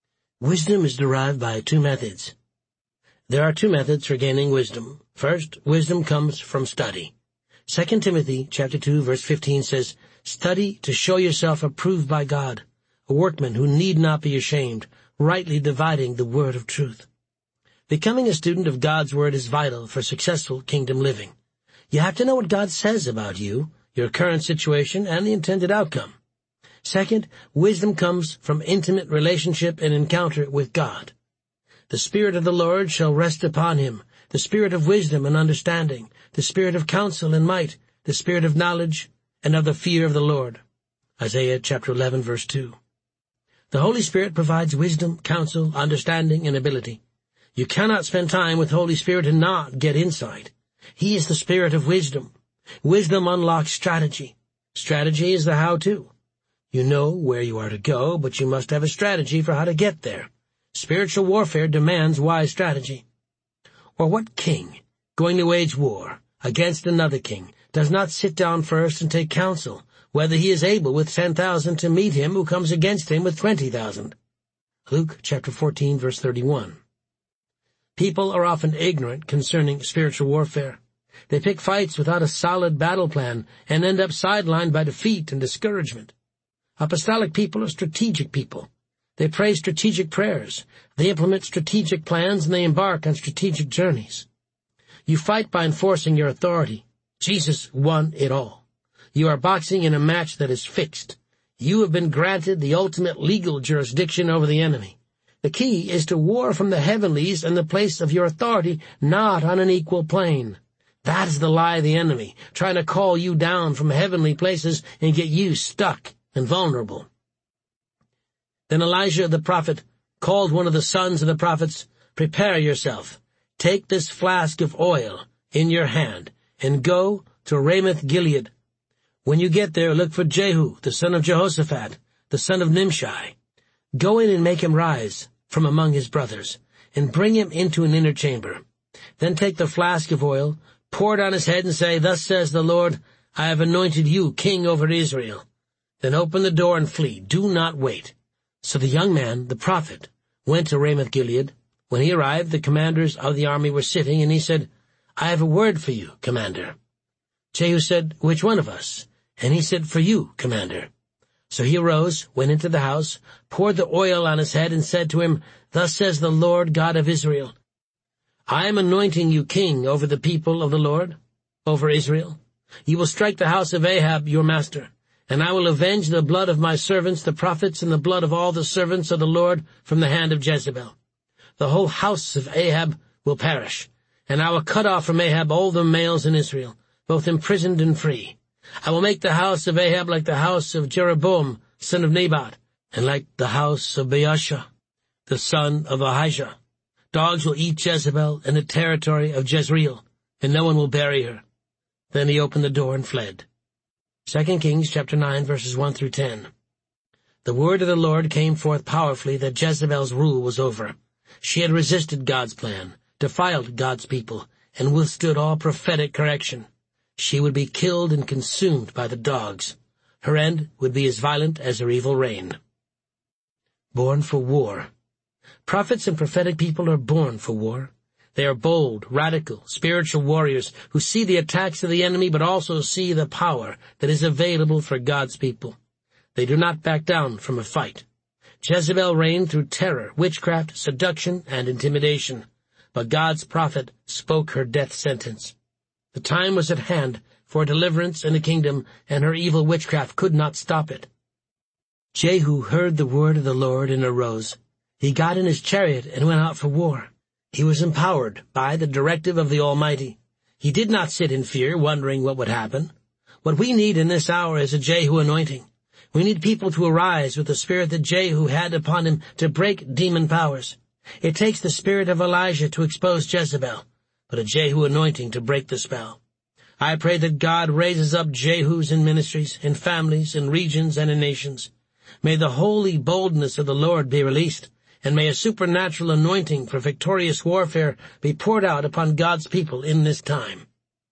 Wisdom is derived by two methods. There are two methods for gaining wisdom. First, wisdom comes from study. 2 Timothy chapter 2, verse 15 says, "Study to show yourself approved by God, a workman who need not be ashamed, rightly dividing the word of truth." Becoming a student of God's Word is vital for successful kingdom living. You have to know what God says about you, your current situation, and the intended outcome. Second, wisdom comes from intimate relationship and encounter with God. The Spirit of the Lord shall rest upon him, the Spirit of wisdom and understanding, the Spirit of counsel and might, the Spirit of knowledge and of the fear of the Lord. Isaiah chapter 11, verse 2. The Holy Spirit provides wisdom, counsel, understanding, and ability. You cannot spend time with Holy Spirit and not get insight. He is the Spirit of wisdom. Wisdom unlocks strategy. Strategy is the how-to. You know where you are to go, but you must have a strategy for how to get there. Spiritual warfare demands wise strategy. Or what king, going to wage war against another king, does not sit down first and take counsel, whether he is able with 10,000 to meet him who comes against him with 20,000? Luke chapter 14, verse 31. People are often ignorant concerning spiritual warfare. They pick fights without a solid battle plan and end up sidelined by defeat and discouragement. Apostolic people are strategic people. They pray strategic prayers. They implement strategic plans, and they embark on strategic journeys. You fight by enforcing your authority. Jesus won it all. You are boxing in a match that is fixed. You have been granted the ultimate legal jurisdiction over the enemy. The key is to war from the heavenlies and the place of your authority, not on an equal plane. That is the lie of the enemy, trying to call you down from heavenly places and get you stuck and vulnerable. Then Elijah the prophet called one of the sons of the prophets, "Prepare yourself. Take this flask of oil in your hand and go to Ramoth Gilead. When you get there, look for Jehu, the son of Jehoshaphat, the son of Nimshi. Go in and make him rise from among his brothers, and bring him into an inner chamber. Then take the flask of oil, pour it on his head, and say, 'Thus says the Lord, I have anointed you king over Israel.' Then open the door and flee. Do not wait." So the young man, the prophet, went to Ramoth Gilead. When he arrived, the commanders of the army were sitting, and he said, "I have a word for you, commander." Jehu said, "Which one of us?" And he said, "For you, commander." So he arose, went into the house, poured the oil on his head, and said to him, "Thus says the Lord God of Israel, I am anointing you king over the people of the Lord, over Israel. You will strike the house of Ahab, your master, and I will avenge the blood of my servants, the prophets, and the blood of all the servants of the Lord from the hand of Jezebel. The whole house of Ahab will perish, and I will cut off from Ahab all the males in Israel, both imprisoned and free. I will make the house of Ahab like the house of Jeroboam, son of Nebat, and like the house of Baasha, the son of Ahijah. Dogs will eat Jezebel in the territory of Jezreel, and no one will bury her. Then he opened the door and fled. 2 Kings chapter 9, verses 1 through 10. The word of the Lord came forth powerfully that Jezebel's rule was over. She had resisted God's plan, defiled God's people, and withstood all prophetic correction. She would be killed and consumed by the dogs. Her end would be as violent as her evil reign. Born for war. Prophets and prophetic people are born for war. They are bold, radical, spiritual warriors who see the attacks of the enemy but also see the power that is available for God's people. They do not back down from a fight. Jezebel reigned through terror, witchcraft, seduction, and intimidation, but God's prophet spoke her death sentence. The time was at hand for deliverance in the kingdom, and her evil witchcraft could not stop it. Jehu heard the word of the Lord and arose. He got in his chariot and went out for war. He was empowered by the directive of the Almighty. He did not sit in fear, wondering what would happen. What we need in this hour is a Jehu anointing. We need people to arise with the spirit that Jehu had upon him to break demon powers. It takes the spirit of Elijah to expose Jezebel, but a Jehu anointing to break the spell. I pray that God raises up Jehus in ministries, in families, in regions, and in nations. May the holy boldness of the Lord be released, and may a supernatural anointing for victorious warfare be poured out upon God's people in this time.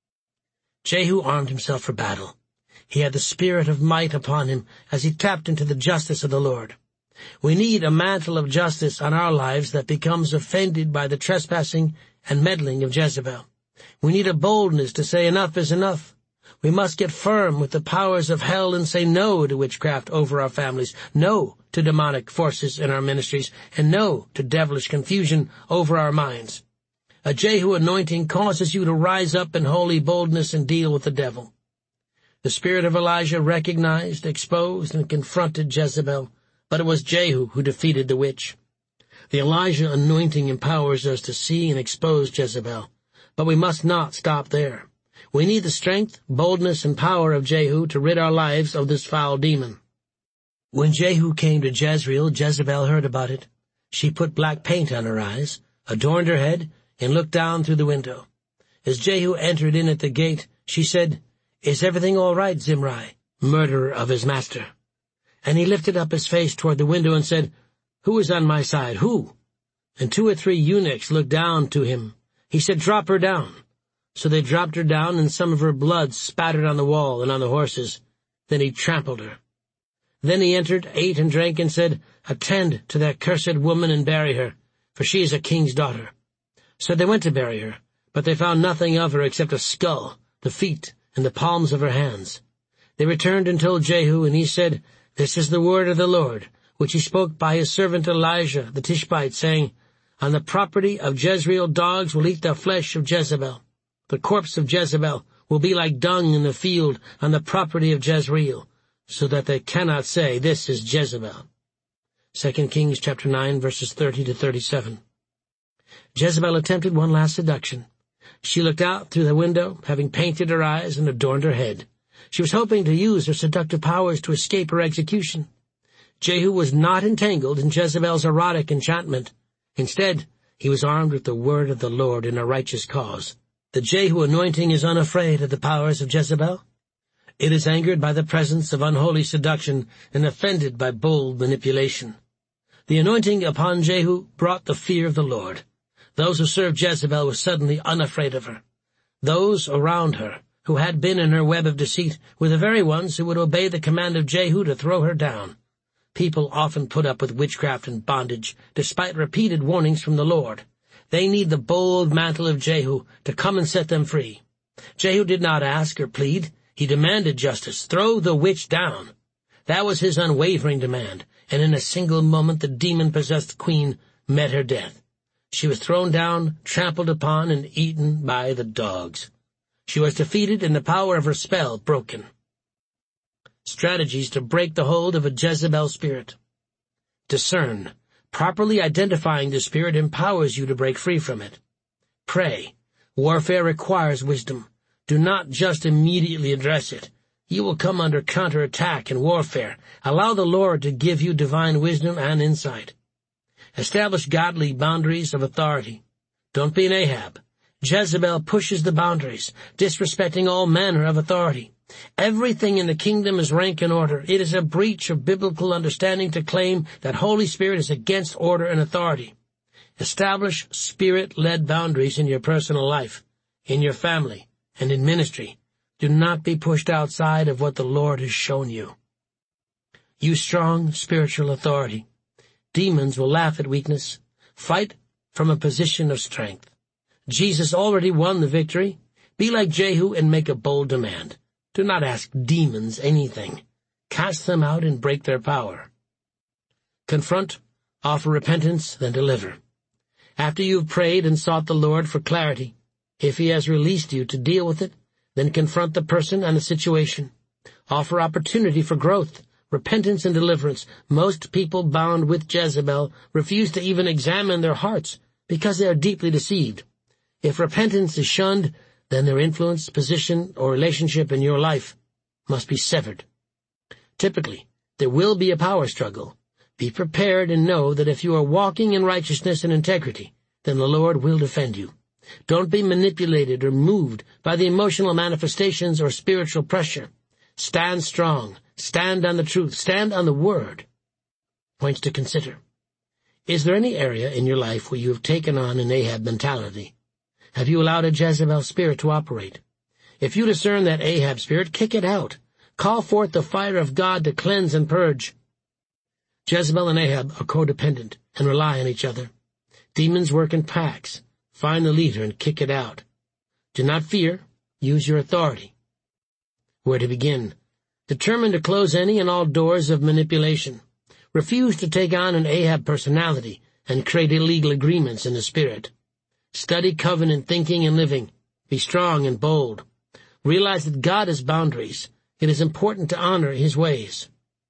Jehu armed himself for battle. He had the spirit of might upon him as he tapped into the justice of the Lord. We need a mantle of justice on our lives that becomes offended by the trespassing and meddling of Jezebel. We need a boldness to say enough is enough. We must get firm with the powers of hell and say no to witchcraft over our families, no to demonic forces in our ministries, and no to devilish confusion over our minds. A Jehu anointing causes you to rise up in holy boldness and deal with the devil. The spirit of Elijah recognized, exposed, and confronted Jezebel, but it was Jehu who defeated the witch. The Elijah anointing empowers us to see and expose Jezebel, but we must not stop there. We need the strength, boldness, and power of Jehu to rid our lives of this foul demon. When Jehu came to Jezreel, Jezebel heard about it. She put black paint on her eyes, adorned her head, and looked down through the window. As Jehu entered in at the gate, she said, "Is everything all right, Zimri, murderer of his master?" And he lifted up his face toward the window and said, "Who is on my side? Who?" And 2 or 3 eunuchs looked down to him. He said, "Drop her down." So they dropped her down, and some of her blood spattered on the wall and on the horses. Then he trampled her. Then he entered, ate and drank, and said, "Attend to that cursed woman and bury her, for she is a king's daughter." So they went to bury her, but they found nothing of her except a skull, the feet, and the palms of her hands. They returned and told Jehu, and he said, "This is the word of the Lord, which he spoke by his servant Elijah the Tishbite, saying, On the property of Jezreel dogs will eat the flesh of Jezebel. The corpse of Jezebel will be like dung in the field on the property of Jezreel, so that they cannot say, This is Jezebel." 2 Kings chapter 9, verses 30 to 37. Jezebel attempted one last seduction. She looked out through the window, having painted her eyes and adorned her head. She was hoping to use her seductive powers to escape her execution. Jehu was not entangled in Jezebel's erotic enchantment. Instead, he was armed with the word of the Lord in a righteous cause. The Jehu anointing is unafraid of the powers of Jezebel. It is angered by the presence of unholy seduction and offended by bold manipulation. The anointing upon Jehu brought the fear of the Lord. Those who served Jezebel were suddenly unafraid of her. Those around her, who had been in her web of deceit, were the very ones who would obey the command of Jehu to throw her down. People often put up with witchcraft and bondage, despite repeated warnings from the Lord. They need the bold mantle of Jehu to come and set them free. Jehu did not ask or plead. He demanded justice. Throw the witch down. That was his unwavering demand, and in a single moment the demon-possessed queen met her death. She was thrown down, trampled upon, and eaten by the dogs. She was defeated and the power of her spell broken. Strategies to break the hold of a Jezebel spirit. Discern. Properly identifying the spirit empowers you to break free from it. Pray. Warfare requires wisdom. Do not just immediately address it. You will come under counterattack and warfare. Allow the Lord to give you divine wisdom and insight. Establish godly boundaries of authority. Don't be an Ahab. Jezebel pushes the boundaries, disrespecting all manner of authority. Everything in the kingdom is rank and order. It is a breach of biblical understanding to claim that Holy Spirit is against order and authority. Establish Spirit-led boundaries in your personal life, in your family, and in ministry. Do not be pushed outside of what the Lord has shown you. Use strong spiritual authority. Demons will laugh at weakness. Fight from a position of strength. Jesus already won the victory. Be like Jehu and make a bold demand. Do not ask demons anything. Cast them out and break their power. Confront, offer repentance, then deliver. After you have prayed and sought the Lord for clarity, if He has released you to deal with it, then confront the person and the situation. Offer opportunity for growth, repentance, and deliverance. Most people bound with Jezebel refuse to even examine their hearts because they are deeply deceived. If repentance is shunned, then their influence, position, or relationship in your life must be severed. Typically, there will be a power struggle. Be prepared and know that if you are walking in righteousness and integrity, then the Lord will defend you. Don't be manipulated or moved by the emotional manifestations or spiritual pressure. Stand strong. Stand on the truth. Stand on the Word. Points to consider. Is there any area in your life where you have taken on an Ahab mentality? Have you allowed a Jezebel spirit to operate? If you discern that Ahab spirit, kick it out. Call forth the fire of God to cleanse and purge. Jezebel and Ahab are codependent and rely on each other. Demons work in packs. Find the leader and kick it out. Do not fear. Use your authority. Where to begin? Determine to close any and all doors of manipulation. Refuse to take on an Ahab personality and create illegal agreements in the spirit. Study covenant thinking and living. Be strong and bold. Realize that God has boundaries. It is important to honor His ways.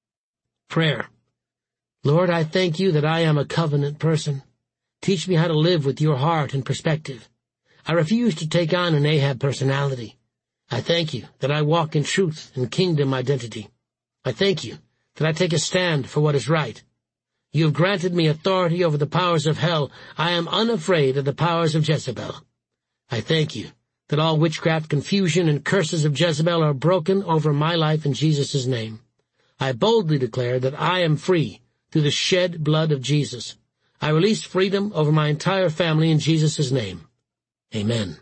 Prayer. Lord, I thank You that I am a covenant person. Teach me how to live with Your heart and perspective. I refuse to take on an Ahab personality. I thank You that I walk in truth and kingdom identity. I thank You that I take a stand for what is right. You have granted me authority over the powers of hell. I am unafraid of the powers of Jezebel. I thank You that all witchcraft, confusion, and curses of Jezebel are broken over my life in Jesus' name. I boldly declare that I am free through the shed blood of Jesus. I release freedom over my entire family in Jesus' name. Amen.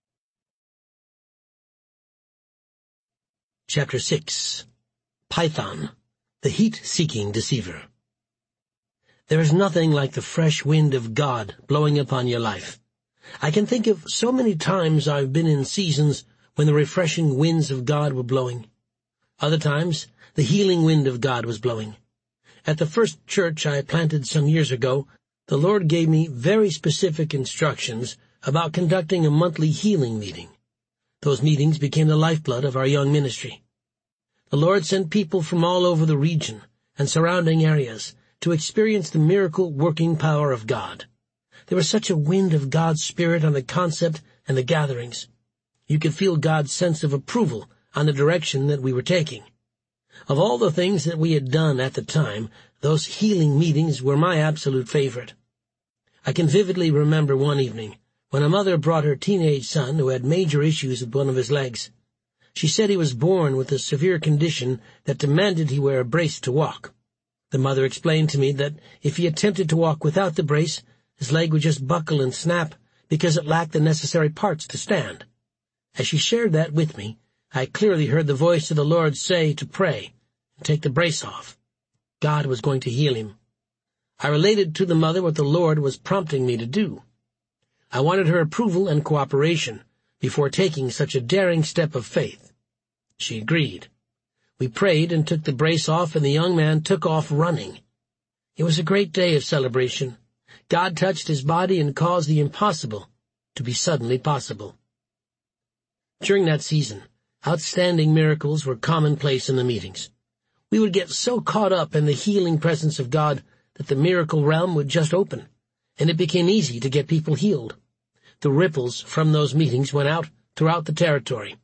Chapter 6. Python, the heat-seeking deceiver. There is nothing like the fresh wind of God blowing upon your life. I can think of so many times I've been in seasons when the refreshing winds of God were blowing. Other times, the healing wind of God was blowing. At the first church I planted some years ago, the Lord gave me very specific instructions about conducting a monthly healing meeting. Those meetings became the lifeblood of our young ministry. The Lord sent people from all over the region and surrounding areas to experience the miracle-working power of God. There was such a wind of God's Spirit on the concept and the gatherings. You could feel God's sense of approval on the direction that we were taking. Of all the things that we had done at the time, those healing meetings were my absolute favorite. I can vividly remember one evening when a mother brought her teenage son who had major issues with one of his legs. She said he was born with a severe condition that demanded he wear a brace to walk. The mother explained to me that if he attempted to walk without the brace, his leg would just buckle and snap because it lacked the necessary parts to stand. As she shared that with me, I clearly heard the voice of the Lord say to pray and take the brace off. God was going to heal him. I related to the mother what the Lord was prompting me to do. I wanted her approval and cooperation before taking such a daring step of faith. She agreed. We prayed and took the brace off, and the young man took off running. It was a great day of celebration. God touched his body and caused the impossible to be suddenly possible. During that season, outstanding miracles were commonplace in the meetings. We would get so caught up in the healing presence of God that the miracle realm would just open, and it became easy to get people healed. The ripples from those meetings went out throughout the territory.